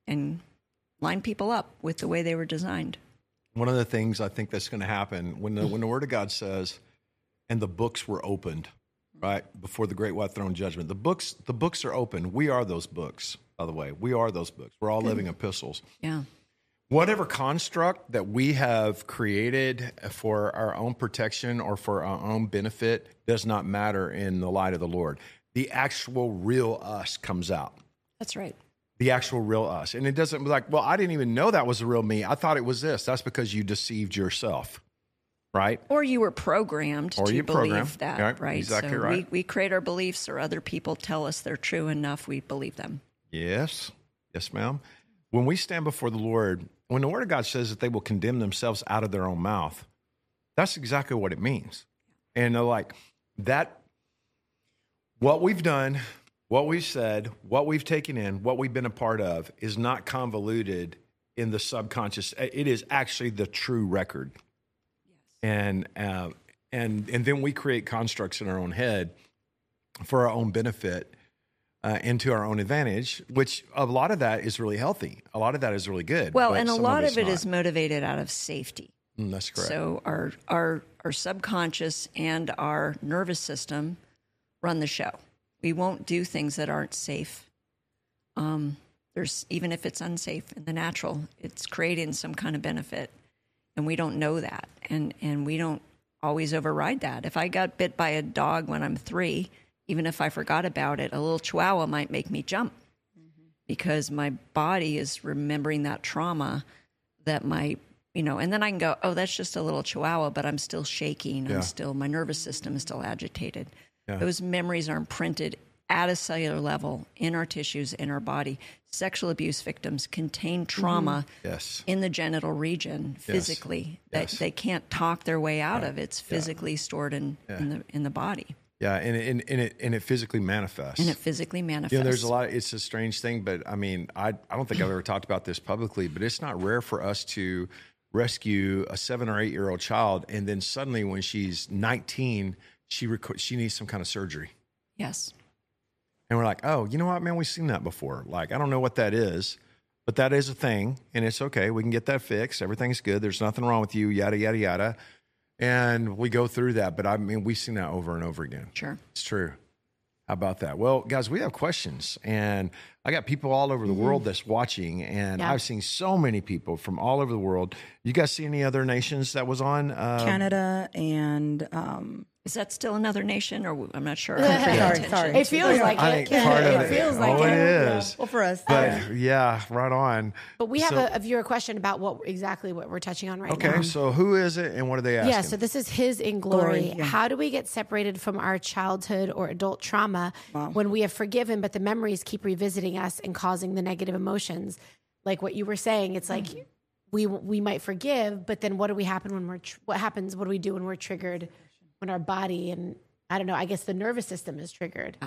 line people up with the way they were designed. One of the things I think that's going to happen when the Word of God says, and the books were opened, right, before the great white throne judgment. The books are open. We are those books, by the way. We are those books. We're all living epistles. Yeah. Whatever construct that we have created for our own protection or for our own benefit does not matter in the light of the Lord. The actual real us comes out. That's right. The actual real us. And it doesn't be like, well, I didn't even know that was the real me. I thought it was this. That's because you deceived yourself, right? Or you were programmed to believe that, right? Exactly so right. We create our beliefs, or other people tell us they're true enough, we believe them. Yes. Yes, ma'am. When we stand before the Lord, when the Word of God says that they will condemn themselves out of their own mouth, that's exactly what it means. And like that, what we've done, what we've said, what we've taken in, what we've been a part of is not convoluted in the subconscious. It is actually the true record. Yes. And then we create constructs in our own head for our own benefit and to our own advantage, which a lot of that is really healthy. A lot of that is really good. Well, and a lot of it is motivated out of safety. That's correct. So our subconscious and our nervous system run the show. We won't do things that aren't safe. There's, even if it's unsafe in the natural, it's creating some kind of benefit, and we don't know that, and we don't always override that. If I got bit by a dog when I'm 3, even if I forgot about it, a little chihuahua might make me jump because my body is remembering that trauma that my, and then I can go, oh, that's just a little chihuahua, but I'm still shaking. Yeah. My nervous system is still agitated. Yeah. Those memories are imprinted at a cellular level in our tissues, in our body. Sexual abuse victims contain trauma in the genital region physically that they can't talk their way out of. It's physically stored in the body. Yeah, and it physically manifests. There's a lot. It's a strange thing, but I mean, I don't think I've ever talked about this publicly, but it's not rare for us to rescue a 7 or 8 year old child, and then suddenly when she's 19, she needs some kind of surgery. Yes. And we're like, oh, you know what, man? We've seen that before. Like, I don't know what that is, but that is a thing, and it's okay. We can get that fixed. Everything's good. There's nothing wrong with you, yada, yada, yada. And we go through that, but I mean, we've seen that over and over again. Sure. It's true. How about that? Well, guys, we have questions, and I got people all over the world that's watching, and I've seen so many people from all over the world. You guys see any other nations that was on? Canada and... Is that still another nation, or I'm not sure? Sorry. It feels like it. It feels like it it. is. Well, for us. But right on. But we have a viewer question about what we're touching on right now. Okay, so who is it, and what are they asking? Yeah, so this is His in Glory. Yeah. How do we get separated from our childhood or adult trauma when we have forgiven, but the memories keep revisiting us and causing the negative emotions? Like what you were saying, it's like we might forgive, but then what do we do when we're triggered? When our body and I don't know, I guess the nervous system is triggered.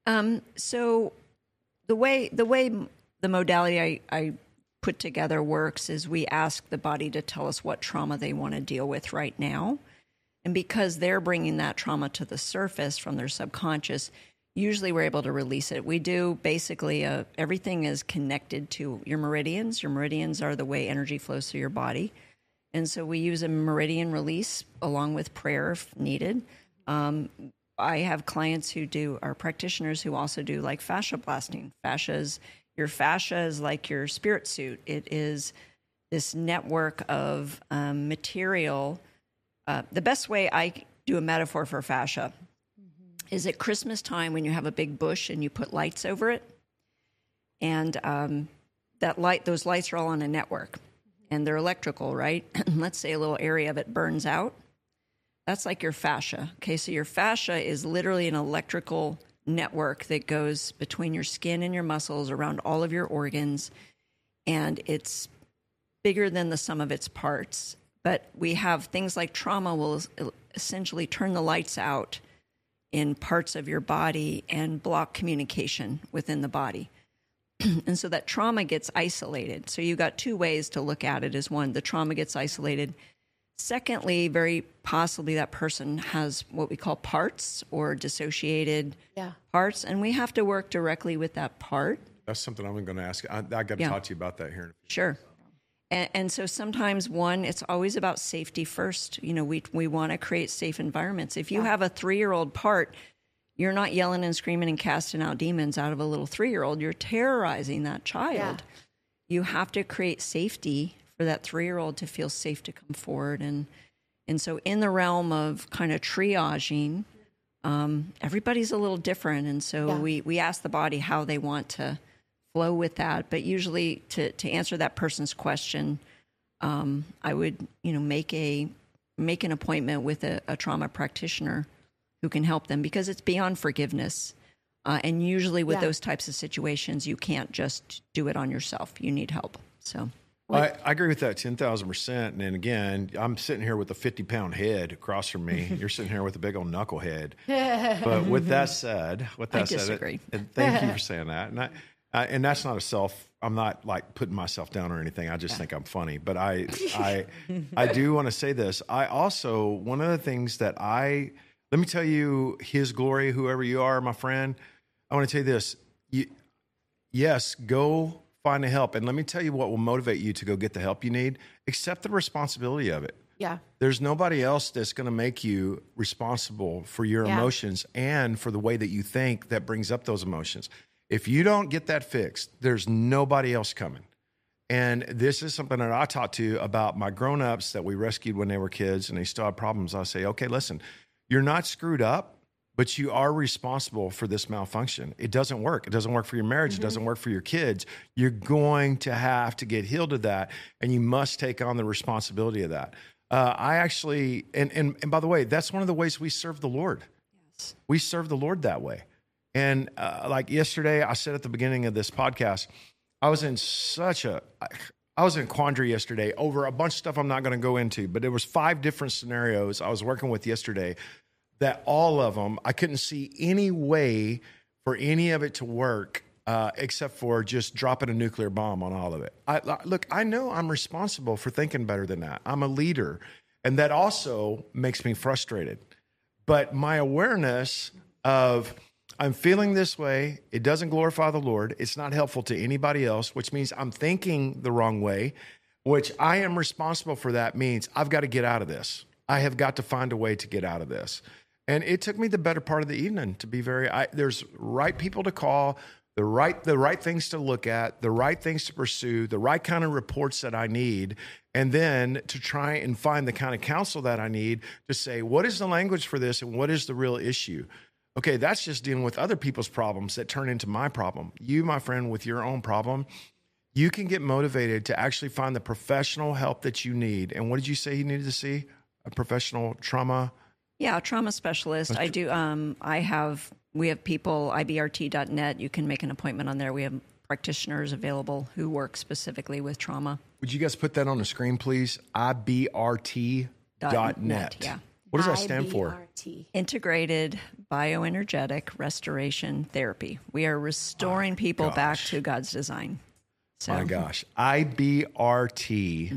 So the way the modality I put together works is we ask the body to tell us what trauma they want to deal with right now. And because they're bringing that trauma to the surface from their subconscious, usually we're able to release it. We do basically everything is connected to your meridians. Your meridians are the way energy flows through your body. And so we use a meridian release along with prayer if needed. I have clients who are practitioners who also do like fascia blasting. Your fascia is like your spirit suit. It is this network of material. The best way I do a metaphor for fascia is at Christmas time when you have a big bush and you put lights over it. And those lights are all on a network. And they're electrical, right? Let's say a little area of it burns out. That's like your fascia. Okay, so your fascia is literally an electrical network that goes between your skin and your muscles around all of your organs, and it's bigger than the sum of its parts. But we have things like trauma will essentially turn the lights out in parts of your body and block communication within the body. And so that trauma gets isolated. So you got two ways to look at it. Is one, the trauma gets isolated. Secondly, very possibly that person has what we call parts or dissociated parts, and we have to work directly with that part. That's something I'm going to ask. I got to talk to you about that here in a few Sure. And so sometimes, one, it's always about safety first. You know, we want to create safe environments. If you have a 3-year-old part, you're not yelling and screaming and casting out demons out of a little 3-year-old. You're terrorizing that child. Yeah. You have to create safety for that 3-year-old to feel safe to come forward. And so in the realm of kind of triaging, everybody's a little different. And so we ask the body how they want to flow with that. But usually to answer that person's question, I would, make an appointment with a trauma practitioner who can help them, because it's beyond forgiveness. And usually with those types of situations, you can't just do it on yourself. You need help. So I agree with that 10,000%. And then again, I'm sitting here with a 50-pound head across from me. You're sitting here with a big old knucklehead. But with that said, I disagree. And thank you for saying that. And that's not I'm not like putting myself down or anything. I just think I'm funny. But I do want to say this. I also, one of the things that let me tell you, His glory, whoever you are, my friend, I want to tell you this. Yes, go find the help. And let me tell you what will motivate you to go get the help you need. Accept the responsibility of it. Yeah. There's nobody else that's going to make you responsible for your emotions and for the way that you think that brings up those emotions. If you don't get that fixed, there's nobody else coming. And this is something that I talk to about my grown-ups that we rescued when they were kids and they still have problems. I say, okay, listen, you're not screwed up, but you are responsible for this malfunction. It doesn't work. It doesn't work for your marriage. It doesn't work for your kids. You're going to have to get healed of that, and you must take on the responsibility of that. I actually, and by the way, that's one of the ways we serve the Lord. Yes. We serve the Lord that way. And like yesterday, I said at the beginning of this podcast, I was in quandary yesterday over a bunch of stuff I'm not going to go into, but there was 5 different scenarios I was working with yesterday that all of them, I couldn't see any way for any of it to work except for just dropping a nuclear bomb on all of it. Look, I know I'm responsible for thinking better than that. I'm a leader, and that also makes me frustrated. But my awareness of I'm feeling this way, it doesn't glorify the Lord. It's not helpful to anybody else, which means I'm thinking the wrong way, which I am responsible for. That means I've got to get out of this. I have got to find a way to get out of this. And it took me the better part of the evening to be there's right people to call, the right things to look at, the right things to pursue, the right kind of reports that I need, and then to try and find the kind of counsel that I need to say, what is the language for this and what is the real issue? Okay, that's just dealing with other people's problems that turn into my problem. You, my friend, with your own problem, you can get motivated to actually find the professional help that you need. And what did you say you needed to see? A professional trauma? Yeah, a trauma specialist. I do. We have people, ibrt.net. You can make an appointment on there. We have practitioners available who work specifically with trauma. Would you guys put that on the screen, please? ibrt.net. Yeah. What does that stand for? Integrated Bioenergetic Restoration Therapy. We are restoring people back to God's design. So. My gosh. ibrt.net.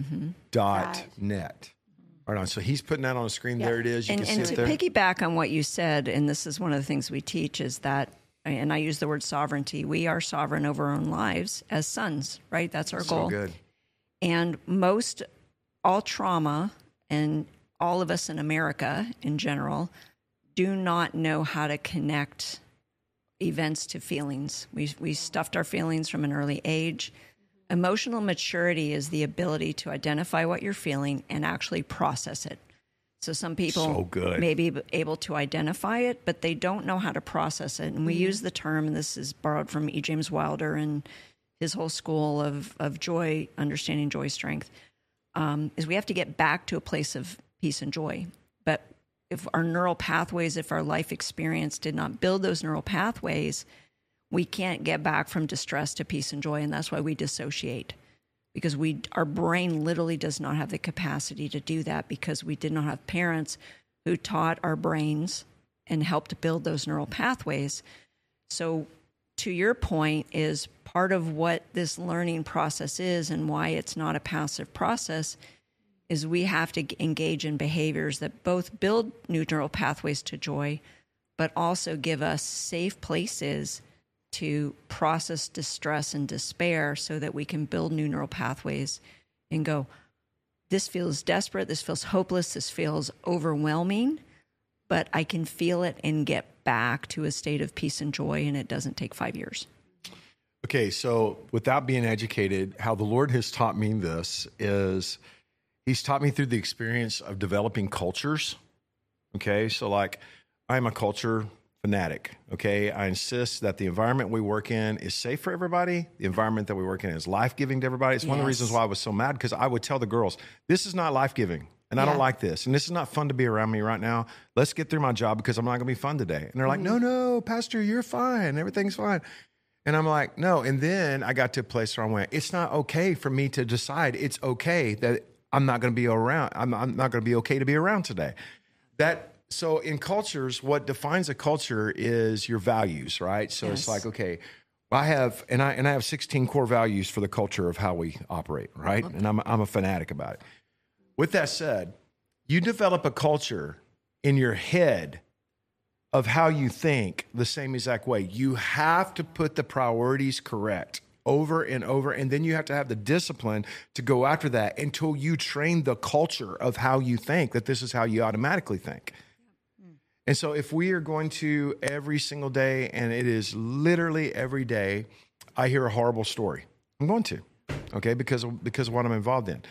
Right on. So he's putting that on the screen. Yeah. There it is. You can see it there. And to piggyback on what you said, and this is one of the things we teach, is that, and I use the word sovereignty, we are sovereign over our own lives as sons, right? That's our goal. So good. And all trauma, and all of us in America in general, do not know how to connect events to feelings. We stuffed our feelings from an early age. Emotional maturity is the ability to identify what you're feeling and actually process it. So some people may be able to identify it, but they don't know how to process it. And we use the term, and this is borrowed from E. James Wilder and his whole school of joy, understanding joy strength, is we have to get back to a place of peace and joy. But our neural pathways, if our life experience did not build those neural pathways, we can't get back from distress to peace and joy. And that's why we dissociate, because our brain literally does not have the capacity to do that, because we did not have parents who taught our brains and helped build those neural pathways. So to your point, is part of what this learning process is and why it's not a passive process is we have to engage in behaviors that both build new neural pathways to joy, but also give us safe places to process distress and despair so that we can build new neural pathways and go, this feels desperate, this feels hopeless, this feels overwhelming, but I can feel it and get back to a state of peace and joy, and it doesn't take 5 years. Okay, so without being educated, how the Lord has taught me this is He's taught me through the experience of developing cultures. Okay, so like I'm a culture fanatic. Okay, I insist that the environment we work in is safe for everybody. The environment that we work in is life-giving to everybody. It's one of the reasons why I was so mad, because I would tell the girls, this is not life-giving. And I don't like this. And this is not fun to be around me right now. Let's get through my job because I'm not going to be fun today. And they're like, no, Pastor, you're fine. Everything's fine. And I'm like, no. And then I got to a place where I went, it's not okay for me to decide it's okay that I'm not going to be around. I'm not going to be okay to be around today. So in cultures, what defines a culture is your values, right? So it's like, okay, I have 16 core values for the culture of how we operate, right? And I'm a fanatic about it. With that said, you develop a culture in your head of how you think the same exact way. You have to put the priorities correct over and over, and then you have to have the discipline to go after that until you train the culture of how you think, that this is how you automatically think. And so if we are going to every single day, and it is literally every day, I hear a horrible story. I'm going to, okay, because of what I'm involved in.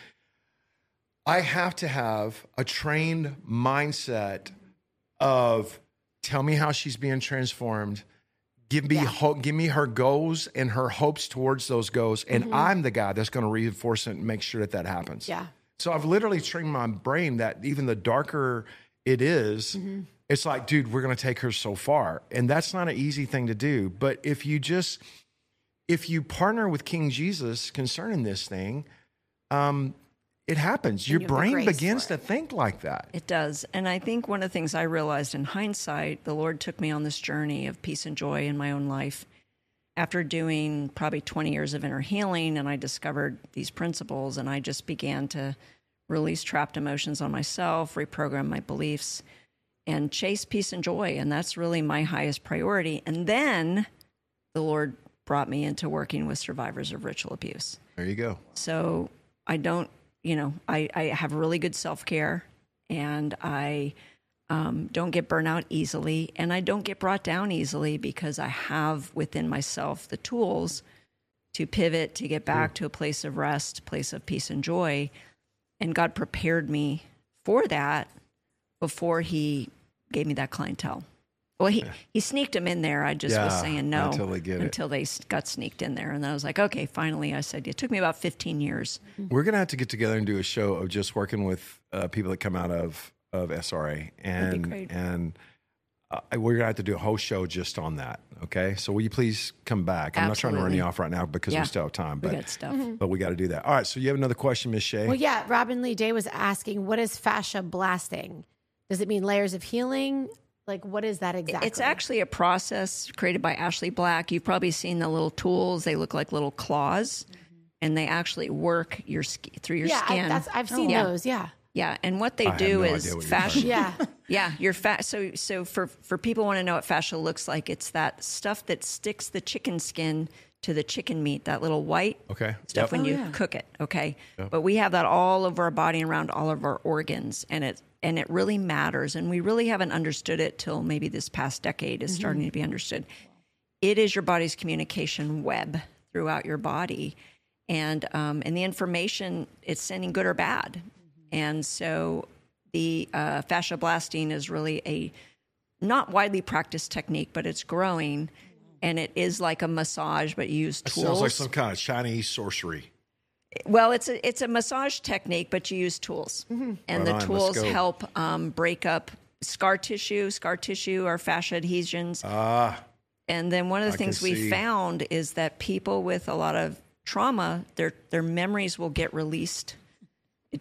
I have to have a trained mindset of tell me how she's being transformed. Give me her goals and her hopes towards those goals. And I'm the guy that's going to reinforce it and make sure that happens. Yeah. So I've literally trained my brain that even the darker it is, it's like, dude, we're going to take her so far. And that's not an easy thing to do. But if you partner with King Jesus concerning this thing, it happens. Your brain begins to think like that. It does. And I think one of the things I realized in hindsight, the Lord took me on this journey of peace and joy in my own life after doing probably 20 years of inner healing. And I discovered these principles, and I just began to release trapped emotions on myself, reprogram my beliefs, and chase peace and joy. And that's really my highest priority. And then the Lord brought me into working with survivors of ritual abuse. There you go. So I don't, I have really good self-care, and I don't get burnout easily, and I don't get brought down easily because I have within myself the tools to pivot, to get back to a place of rest, place of peace and joy. And God prepared me for that before He gave me that clientele. Well, he sneaked them in there. I just was saying no until they got sneaked in there. And then I was like, okay, finally, I said, it took me about 15 years. We're going to have to get together and do a show of just working with people that come out of SRA. And we're going to have to do a whole show just on that. Okay. So will you please come back? I'm not trying to run you off right now because we still have time. But, we got stuff. But we got to do that. All right. So you have another question, Ms. Shea? Well, yeah. Robin Lee Day was asking, what is fascia blasting? Does it mean layers of healing? Like, what is that exactly? It's actually a process created by Ashley Black. You've probably seen the little tools. They look like little claws, and they actually work through your skin. I've seen those, yeah. Yeah, and what they do is fascia. Your So for people who want to know what fascia looks like, it's that stuff that sticks the chicken skin to the chicken meat, that little white stuff when you cook it, okay? Yep. But we have that all over our body and around all of our organs, and it really matters, and we really haven't understood it till maybe this past decade is starting to be understood. It is your body's communication web throughout your body, and the information it's sending, good or bad. And so the fascia blasting is really a not widely practiced technique, but it's growing, and it is like a massage, but you use tools. It sounds like some kind of Chinese sorcery. Well, it's a massage technique, but you use tools, and the tools help break up scar tissue or fascia adhesions. And then one of the things we found is that people with a lot of trauma, their memories will get released. It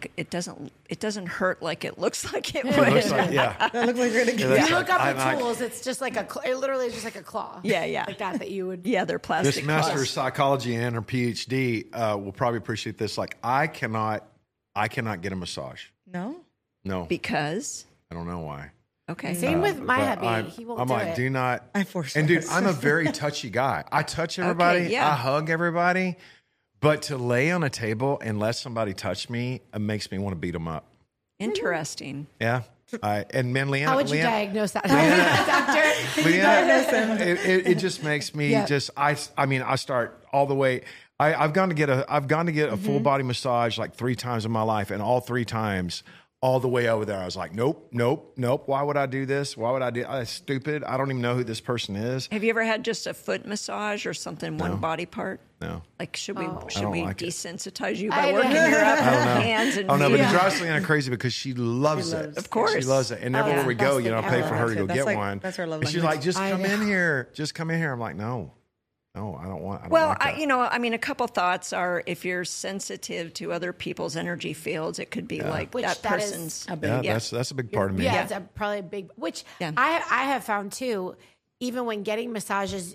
doesn't hurt like it looks like it would. It looks like, That looks like really good. If you look up the tools, it's just like it literally is just like a claw. Yeah. Like that you would. Yeah, they're plastic. this master claws. of psychology and her PhD will probably appreciate this. Like, I cannot get a massage. No? No, Because I don't know why. okay. Same with my But hubby. He won't I'm do like, it. do not. I force And dude, myself. I'm a very touchy guy. I touch everybody. yeah. I hug everybody. But to lay on a table and let somebody touch me, it makes me want to beat them up. Interesting. Yeah. And man, Leanna, How would you Leanna, diagnose that, doctor? Leanna, it just makes me Yeah. I start all the way. I've gone to get a full body massage like 3 times in my life, and all 3 times, all the way over there, I was like, nope. Why would I do this? Why would I do? That's stupid. I don't even know who this person is. Have you ever had just a foot massage or something, one body part? No. Like, should we don't like it. desensitize you I by working know. your up I don't know. hands and Oh no, feet? but it drives Leanna crazy because she loves it. Of course. She loves it. And everywhere yeah. we go, Best you know, I thing pay ever. for her to go That's get like- one. that's her love And she's language. like, just I come know. in here. Just come in here. I'm like, no, I don't want. I don't Well, like that. a couple thoughts are if you're sensitive to other people's energy fields, it could be like Which that that is person's. That's a big part of me. Yeah, it's probably a big. Which Yeah. I have found too. Even when getting massages,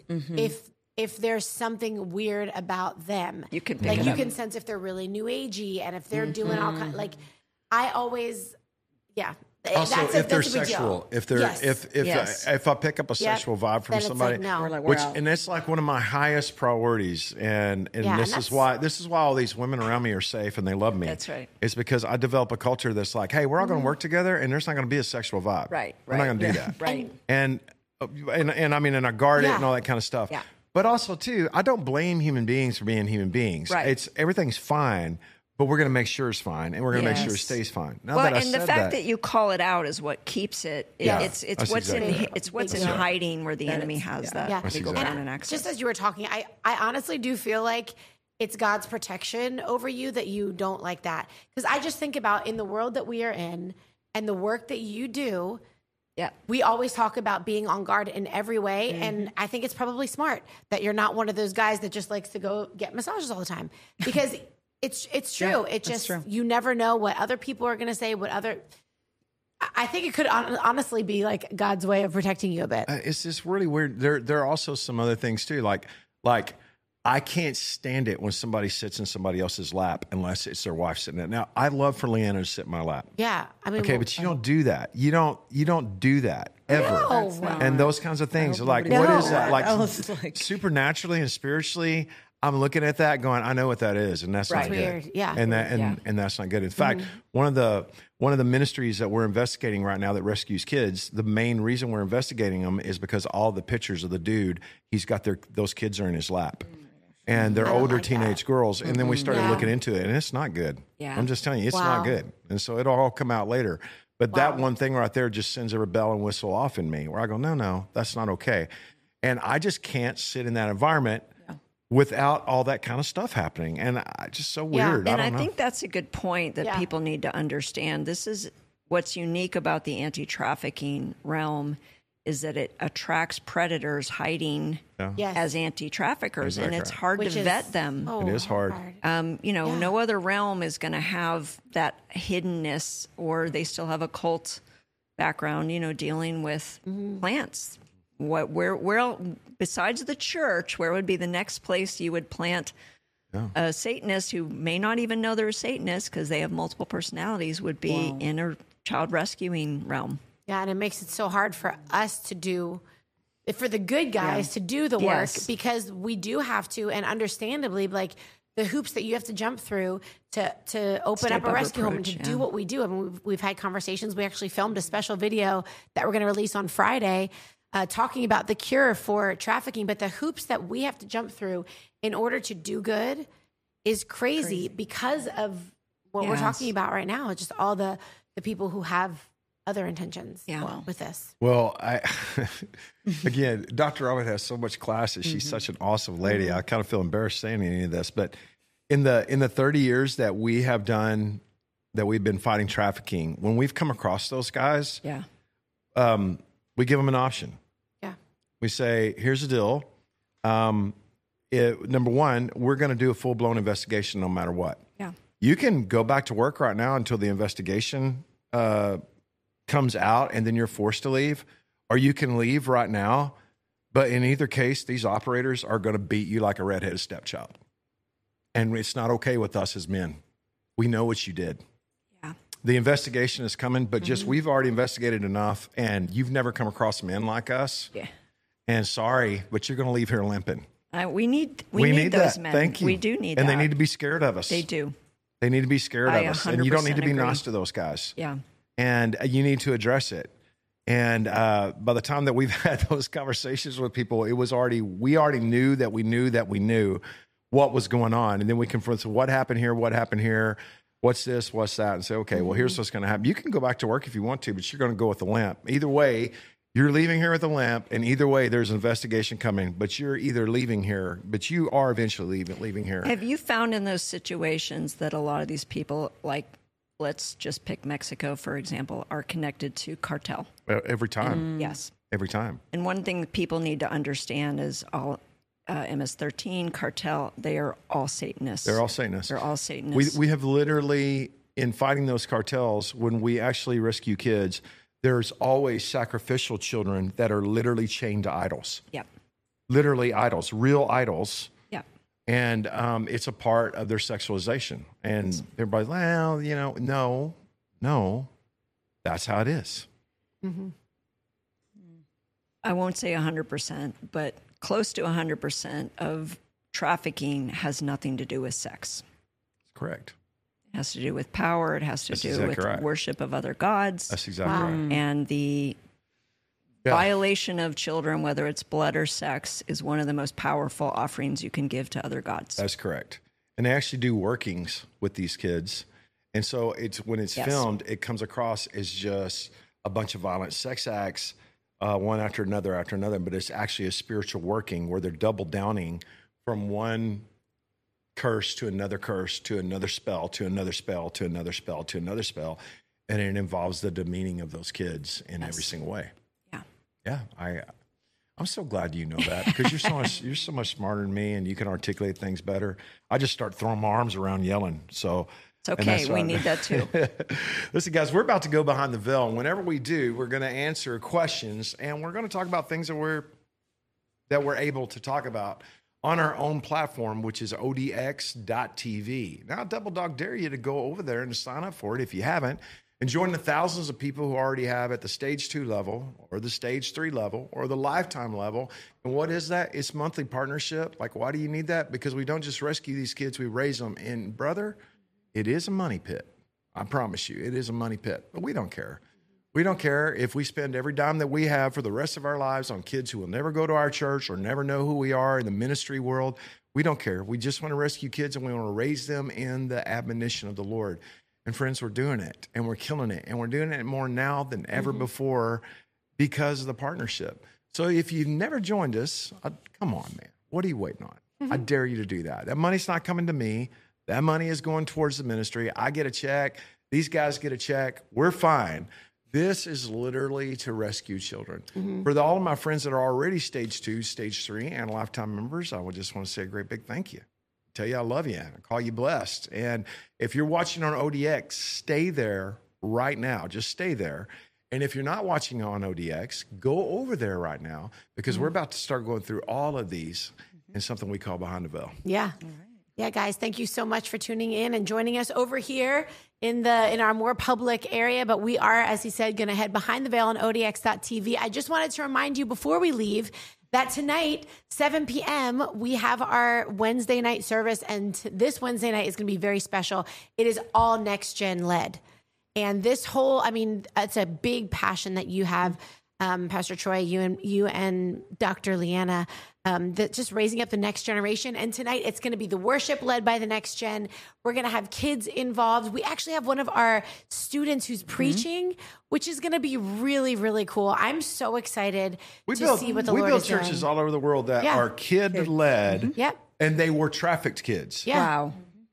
if there's something weird about them, You can pick like it you up. can sense if they're really new agey and if they're doing all kind. Like I always, yeah. Also, that's if they're that's a big deal. sexual, if they're Yes. if I pick up a sexual vibe from Then it's somebody, like, no. We're like, we're which out. and that's like one of my highest priorities, and Yeah, this and is why all these women around me are safe and they love me. That's right. It's because I develop a culture that's like, hey, we're all going to work together, and there's not going to be a sexual vibe. Right, We're not right. going to do that. Right. And I mean, and I guard it Yeah. and all that kind of stuff. Yeah. But also too, I don't blame human beings for being human beings. Right. It's everything's fine, but we're going to make sure it's fine, and we're going to make sure it Yes. stays fine. Now Well, that I and the said fact that you call it out is what keeps it. Yeah. It's That's what's exactly in right. it's what's in Exactly. hiding where the enemy has that Yeah. That's legal exactly ground right. and access. Just as you were talking, I honestly do feel like it's God's protection over you that you don't like that. Because I just think about in the world that we are in and the work that you do, yeah. we always talk about being on guard in every way. And I think it's probably smart that you're not one of those guys that just likes to go get massages all the time because it's true. Yeah, it that's just, true. you never know what other people are going to say, I think it could honestly be like God's way of protecting you a bit. It's just really weird. There are also some other things too, like I can't stand it when somebody sits in somebody else's lap unless it's their wife sitting there. Now, I love for Leanna to sit in my lap. Yeah. I mean, Okay, but you don't do that. You don't do that ever. No. And those kinds of things are like, nobody what does is that? that. Like, I was like- supernaturally and spiritually, I'm looking at that going, I know what that is, and that's not Right. good. Weird, yeah. And that Yeah. and that's not good. In fact, one of the ministries that we're investigating right now that rescues kids, the main reason we're investigating them is because all the pictures of the dude, he's got those kids are in his lap. And they're don't older like teenage girls. And then we started Yeah. looking into it, and it's not good. Yeah. I'm just telling you, it's Wow. not good. And so it'll all come out later. But that one thing right there just sends a bell and whistle off in me where I go, no, that's not okay. And I just can't sit in that environment without all that kind of stuff happening. And just so Yeah. weird. And I I don't know. think that's a good point that Yeah. people need to understand. This is what's unique about the anti-trafficking realm is that it attracts predators hiding Yes. as anti-traffickers, and Exactly it's right. hard Which to is- vet them. Oh, It is hard. No other realm is going to have that hiddenness, or they still have a cult background, dealing with plants. Where besides the church, where would be the next place you would plant a Satanist who may not even know they're a Satanist because they have multiple personalities would be in a child rescuing realm. Yeah, and it makes it so hard for us to do, for the good guys to do the work Yes. because we do have to, and understandably, like the hoops that you have to jump through to open Stay up a above rescue home and to reproach, do yeah. what we do. I mean, we've had conversations. We actually filmed a special video that we're going to release on Friday talking about the cure for trafficking, but the hoops that we have to jump through in order to do good is crazy. Because of what we're Yes. talking about right now. Just all the people who have other intentions with this. Well, again, Dr. Robin has so much classes. She's such an awesome lady. I kind of feel embarrassed saying any of this, but in the 30 years that we have done that we've been fighting trafficking, when we've come across those guys, Yeah. we give them an option. Yeah. We say, here's the deal. Number one, we're going to do a full-blown investigation no matter what. Yeah. You can go back to work right now until the investigation comes out and then you're forced to leave, or you can leave right now. But in either case, these operators are going to beat you like a redheaded stepchild. And it's not okay with us as men. We know what you did. Yeah. The investigation is coming, but just we've already investigated enough, and you've never come across men like us. Yeah. And sorry, but you're going to leave here limping. We need those that. men. Thank you. We do need and that. they need to be scared of us. They do. They need to be scared I of us. And you don't need to be 100% nice agree. to those guys. Yeah. And you need to address it. And by the time that we've had those conversations with people, we already knew that we knew what was going on. And then we confront, so what happened here? What's this? What's that? And say, okay, well, here's what's going to happen. You can go back to work if you want to, but you're going to go with a limp. Either way, you're leaving here with a limp. And either way, there's an investigation coming, but you're either leaving here, but you are eventually leaving here. Have you found in those situations that a lot of these people, like, let's just pick Mexico, for example, are connected to cartel? Every time. Yes. Every time. And one thing that people need to understand is all MS-13, cartel, they are all Satanists. They're all Satanists. They're all Satanists. We have literally, in fighting those cartels, when we actually rescue kids, there's always sacrificial children that are literally chained to idols. Yep. Literally idols, real idols. Yep. And it's a part of their sexualization. And everybody's, well, no, that's how it is. Mm-hmm. I won't say 100%, but close to 100% of trafficking has nothing to do with sex. Correct. It has to do with power. It has to That's do exactly with right. worship of other gods. That's exactly right. And the Yeah. violation of children, whether it's blood or sex, is one of the most powerful offerings you can give to other gods. That's correct. And they actually do workings with these kids. And so when it's Yes. filmed, it comes across as just a bunch of violent sex acts, one after another, but it's actually a spiritual working where they're double downing from one curse to another spell, to another spell, to another spell, to another spell. And it involves the demeaning of those kids in every single way. Yeah. Yeah, I'm so glad you know that, because you're so much smarter than me, and you can articulate things better. I just start throwing my arms around, yelling. So It's okay. We need that too. Listen, guys, we're about to go behind the veil, and whenever we do, we're going to answer questions, and we're going to talk about things that we're able to talk about on our own platform, which is odx.tv. Now, Double Dog dare you to go over there and to sign up for it if you haven't, and join the thousands of people who already have at the stage 2 level or the stage 3 level or the lifetime level. And what is that? It's monthly partnership. Like, why do you need that? Because we don't just rescue these kids, we raise them. And brother, it is a money pit. I promise you, it is a money pit, but we don't care. We don't care if we spend every dime that we have for the rest of our lives on kids who will never go to our church or never know who we are in the ministry world. We don't care. We just want to rescue kids, and we want to raise them in the admonition of the Lord. And friends, we're doing it, and we're killing it, and we're doing it more now than ever before because of the partnership. So if you've never joined us, come on, man. What are you waiting on? I dare you to do that. That money's not coming to me. That money is going towards the ministry. I get a check. These guys get a check. We're fine. This is literally to rescue children. For all of my friends that are already stage 2, stage 3, and lifetime members, I would just want to say a great big thank you. Tell you I love you. I call you blessed. And if you're watching on ODX, stay there right now. Just stay there. And if you're not watching on ODX, go over there right now, because we're about to start going through all of these in something we call Behind the Veil. Yeah. Yeah, guys, thank you so much for tuning in and joining us over here in our more public area. But we are, as he said, going to head behind the veil on odx.tv. I just wanted to remind you before we leave that tonight, 7 p.m., we have our Wednesday night service. And this Wednesday night is going to be very special. It is all Next Gen led. And this whole, it's a big passion that you have, Pastor Troy, you and Dr. Leanna, that just raising up the next generation. And tonight it's going to be the worship led by the next gen. We're going to have kids involved. We actually have one of our students who's preaching, which is going to be really, really cool. I'm so excited to see what the Lord is doing. We build churches all over the world that are kid led. Yep. And they were trafficked kids. Yeah. Wow.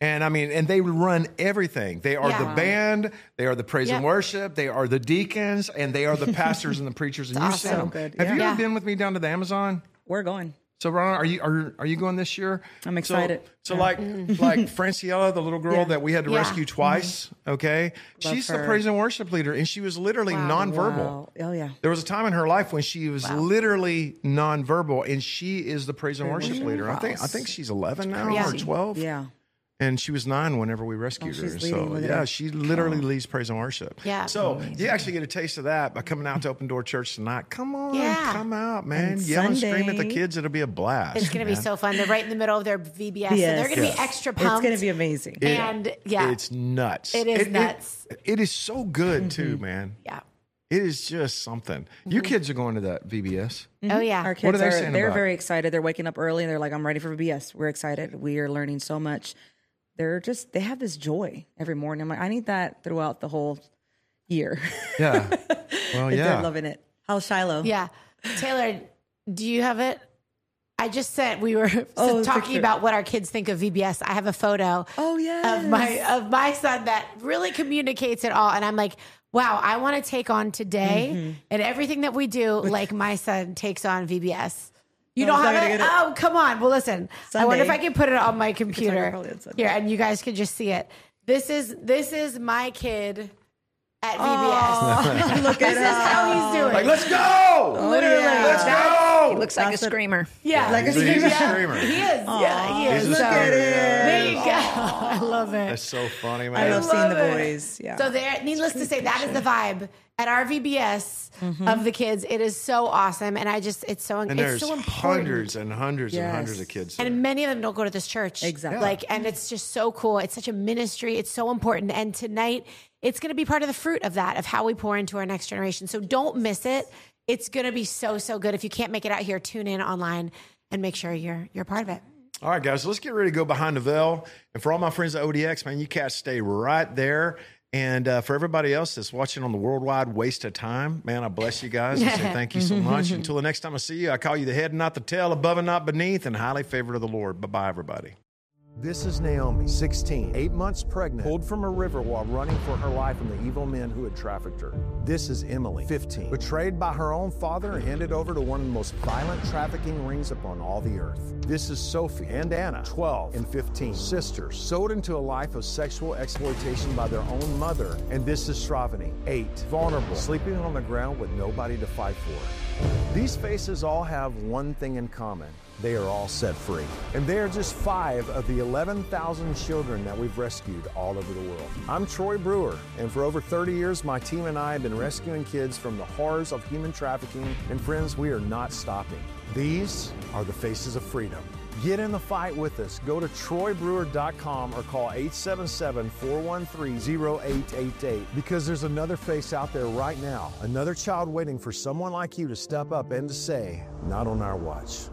And I mean, and they run everything. They are the band, they are the praise and worship, they are the deacons, and they are the pastors and the preachers. And you've seen them. Good. Have you Yeah. ever been with me down to the Amazon? We're going. So, Ron, are you going this year? I'm excited. So like Franciella, the little girl that we had to rescue twice, okay? She's the her. praise and worship leader, and she was literally nonverbal. Wow. Oh, yeah. There was a time in her life when she was literally nonverbal, and she is the praise and worship leader. I think she's 11 now or 12. Yeah. And she was 9 whenever we rescued her. she's leading. So Look at yeah, her. she literally leads praise and worship. Yeah. So you actually get a taste of that by coming out to Open Door Church tonight. Come on, Yeah. come out, man. And Yell and scream at the Sunday. kids. It'll be a blast. It's going to be man. so fun. They're right in the middle of their VBS. So they're going to be extra pumped. It's going to be amazing. And yeah, It's nuts. It is nuts. It is so good too, man. yeah. It is just something. You kids are going to that VBS. Oh yeah. Our kids What are they saying they're about it? very excited. They're waking up early and they're like, I'm ready for BS. We're excited. We are learning so much. They have this joy every morning. I'm like, I need that throughout the whole year. Yeah. Well, They're loving it. How's Shiloh? Yeah. Taylor, do you have it? I just said we were Oh, talking picture. about what our kids think of VBS. I have a photo Oh, yes. of my son that really communicates it all. And I'm like, wow, I want to take on today and everything that we do like my son takes on VBS. You No, don't he's not have gonna it? get it. Oh, come on. Well, listen. I wonder if Sunday. I can put it on my computer probably on Sunday. here, and you guys can just see it. This is my kid at VBS. Look This at is him. how he's doing. Like, let's go! Literally. yeah. Let's That's- go! He looks like a screamer. Yeah. Like a He's a screamer. screamer. He is. Yeah, he is. He's a So, screamer. there you go. I love it. That's so funny, man. I love seeing the it. boys. Yeah. So there, needless to say, that is the vibe at our VBS of the kids. It is so awesome, and it's so and it's there's so important. hundreds and hundreds and Yes. hundreds of kids. there. And many of them don't go to this church. Exactly. Like, and it's just so cool. It's such a ministry. It's so important. And tonight, it's going to be part of the fruit of that, of how we pour into our next generation. So don't miss it. It's going to be so, so good. If you can't make it out here, tune in online and make sure you're part of it. All right, guys, let's get ready to go behind the veil. And for all my friends at ODX, man, you cats stay right there. And for everybody else that's watching on the worldwide waste of time, man, I bless you guys and say thank you so much. Until the next time I see you, I call you the head and not the tail, above and not beneath, and highly favored of the Lord. Bye-bye, everybody. This is Naomi, 16, 8 months pregnant, pulled from a river while running for her life from the evil men who had trafficked her. This is Emily, 15, betrayed by her own father and handed over to one of the most violent trafficking rings upon all the earth. This is Sophie and Anna, 12 and 15, sisters, sold into a life of sexual exploitation by their own mother. And this is Shravani, 8, vulnerable, sleeping on the ground with nobody to fight for. These faces all have one thing in common. They are all set free. And they are just 5 of the 11,000 children that we've rescued all over the world. I'm Troy Brewer, and for over 30 years, my team and I have been rescuing kids from the horrors of human trafficking, and friends, we are not stopping. These are the faces of freedom. Get in the fight with us. Go to TroyBrewer.com or call 877-413-0888 because there's another face out there right now, another child waiting for someone like you to step up and to say, not on our watch.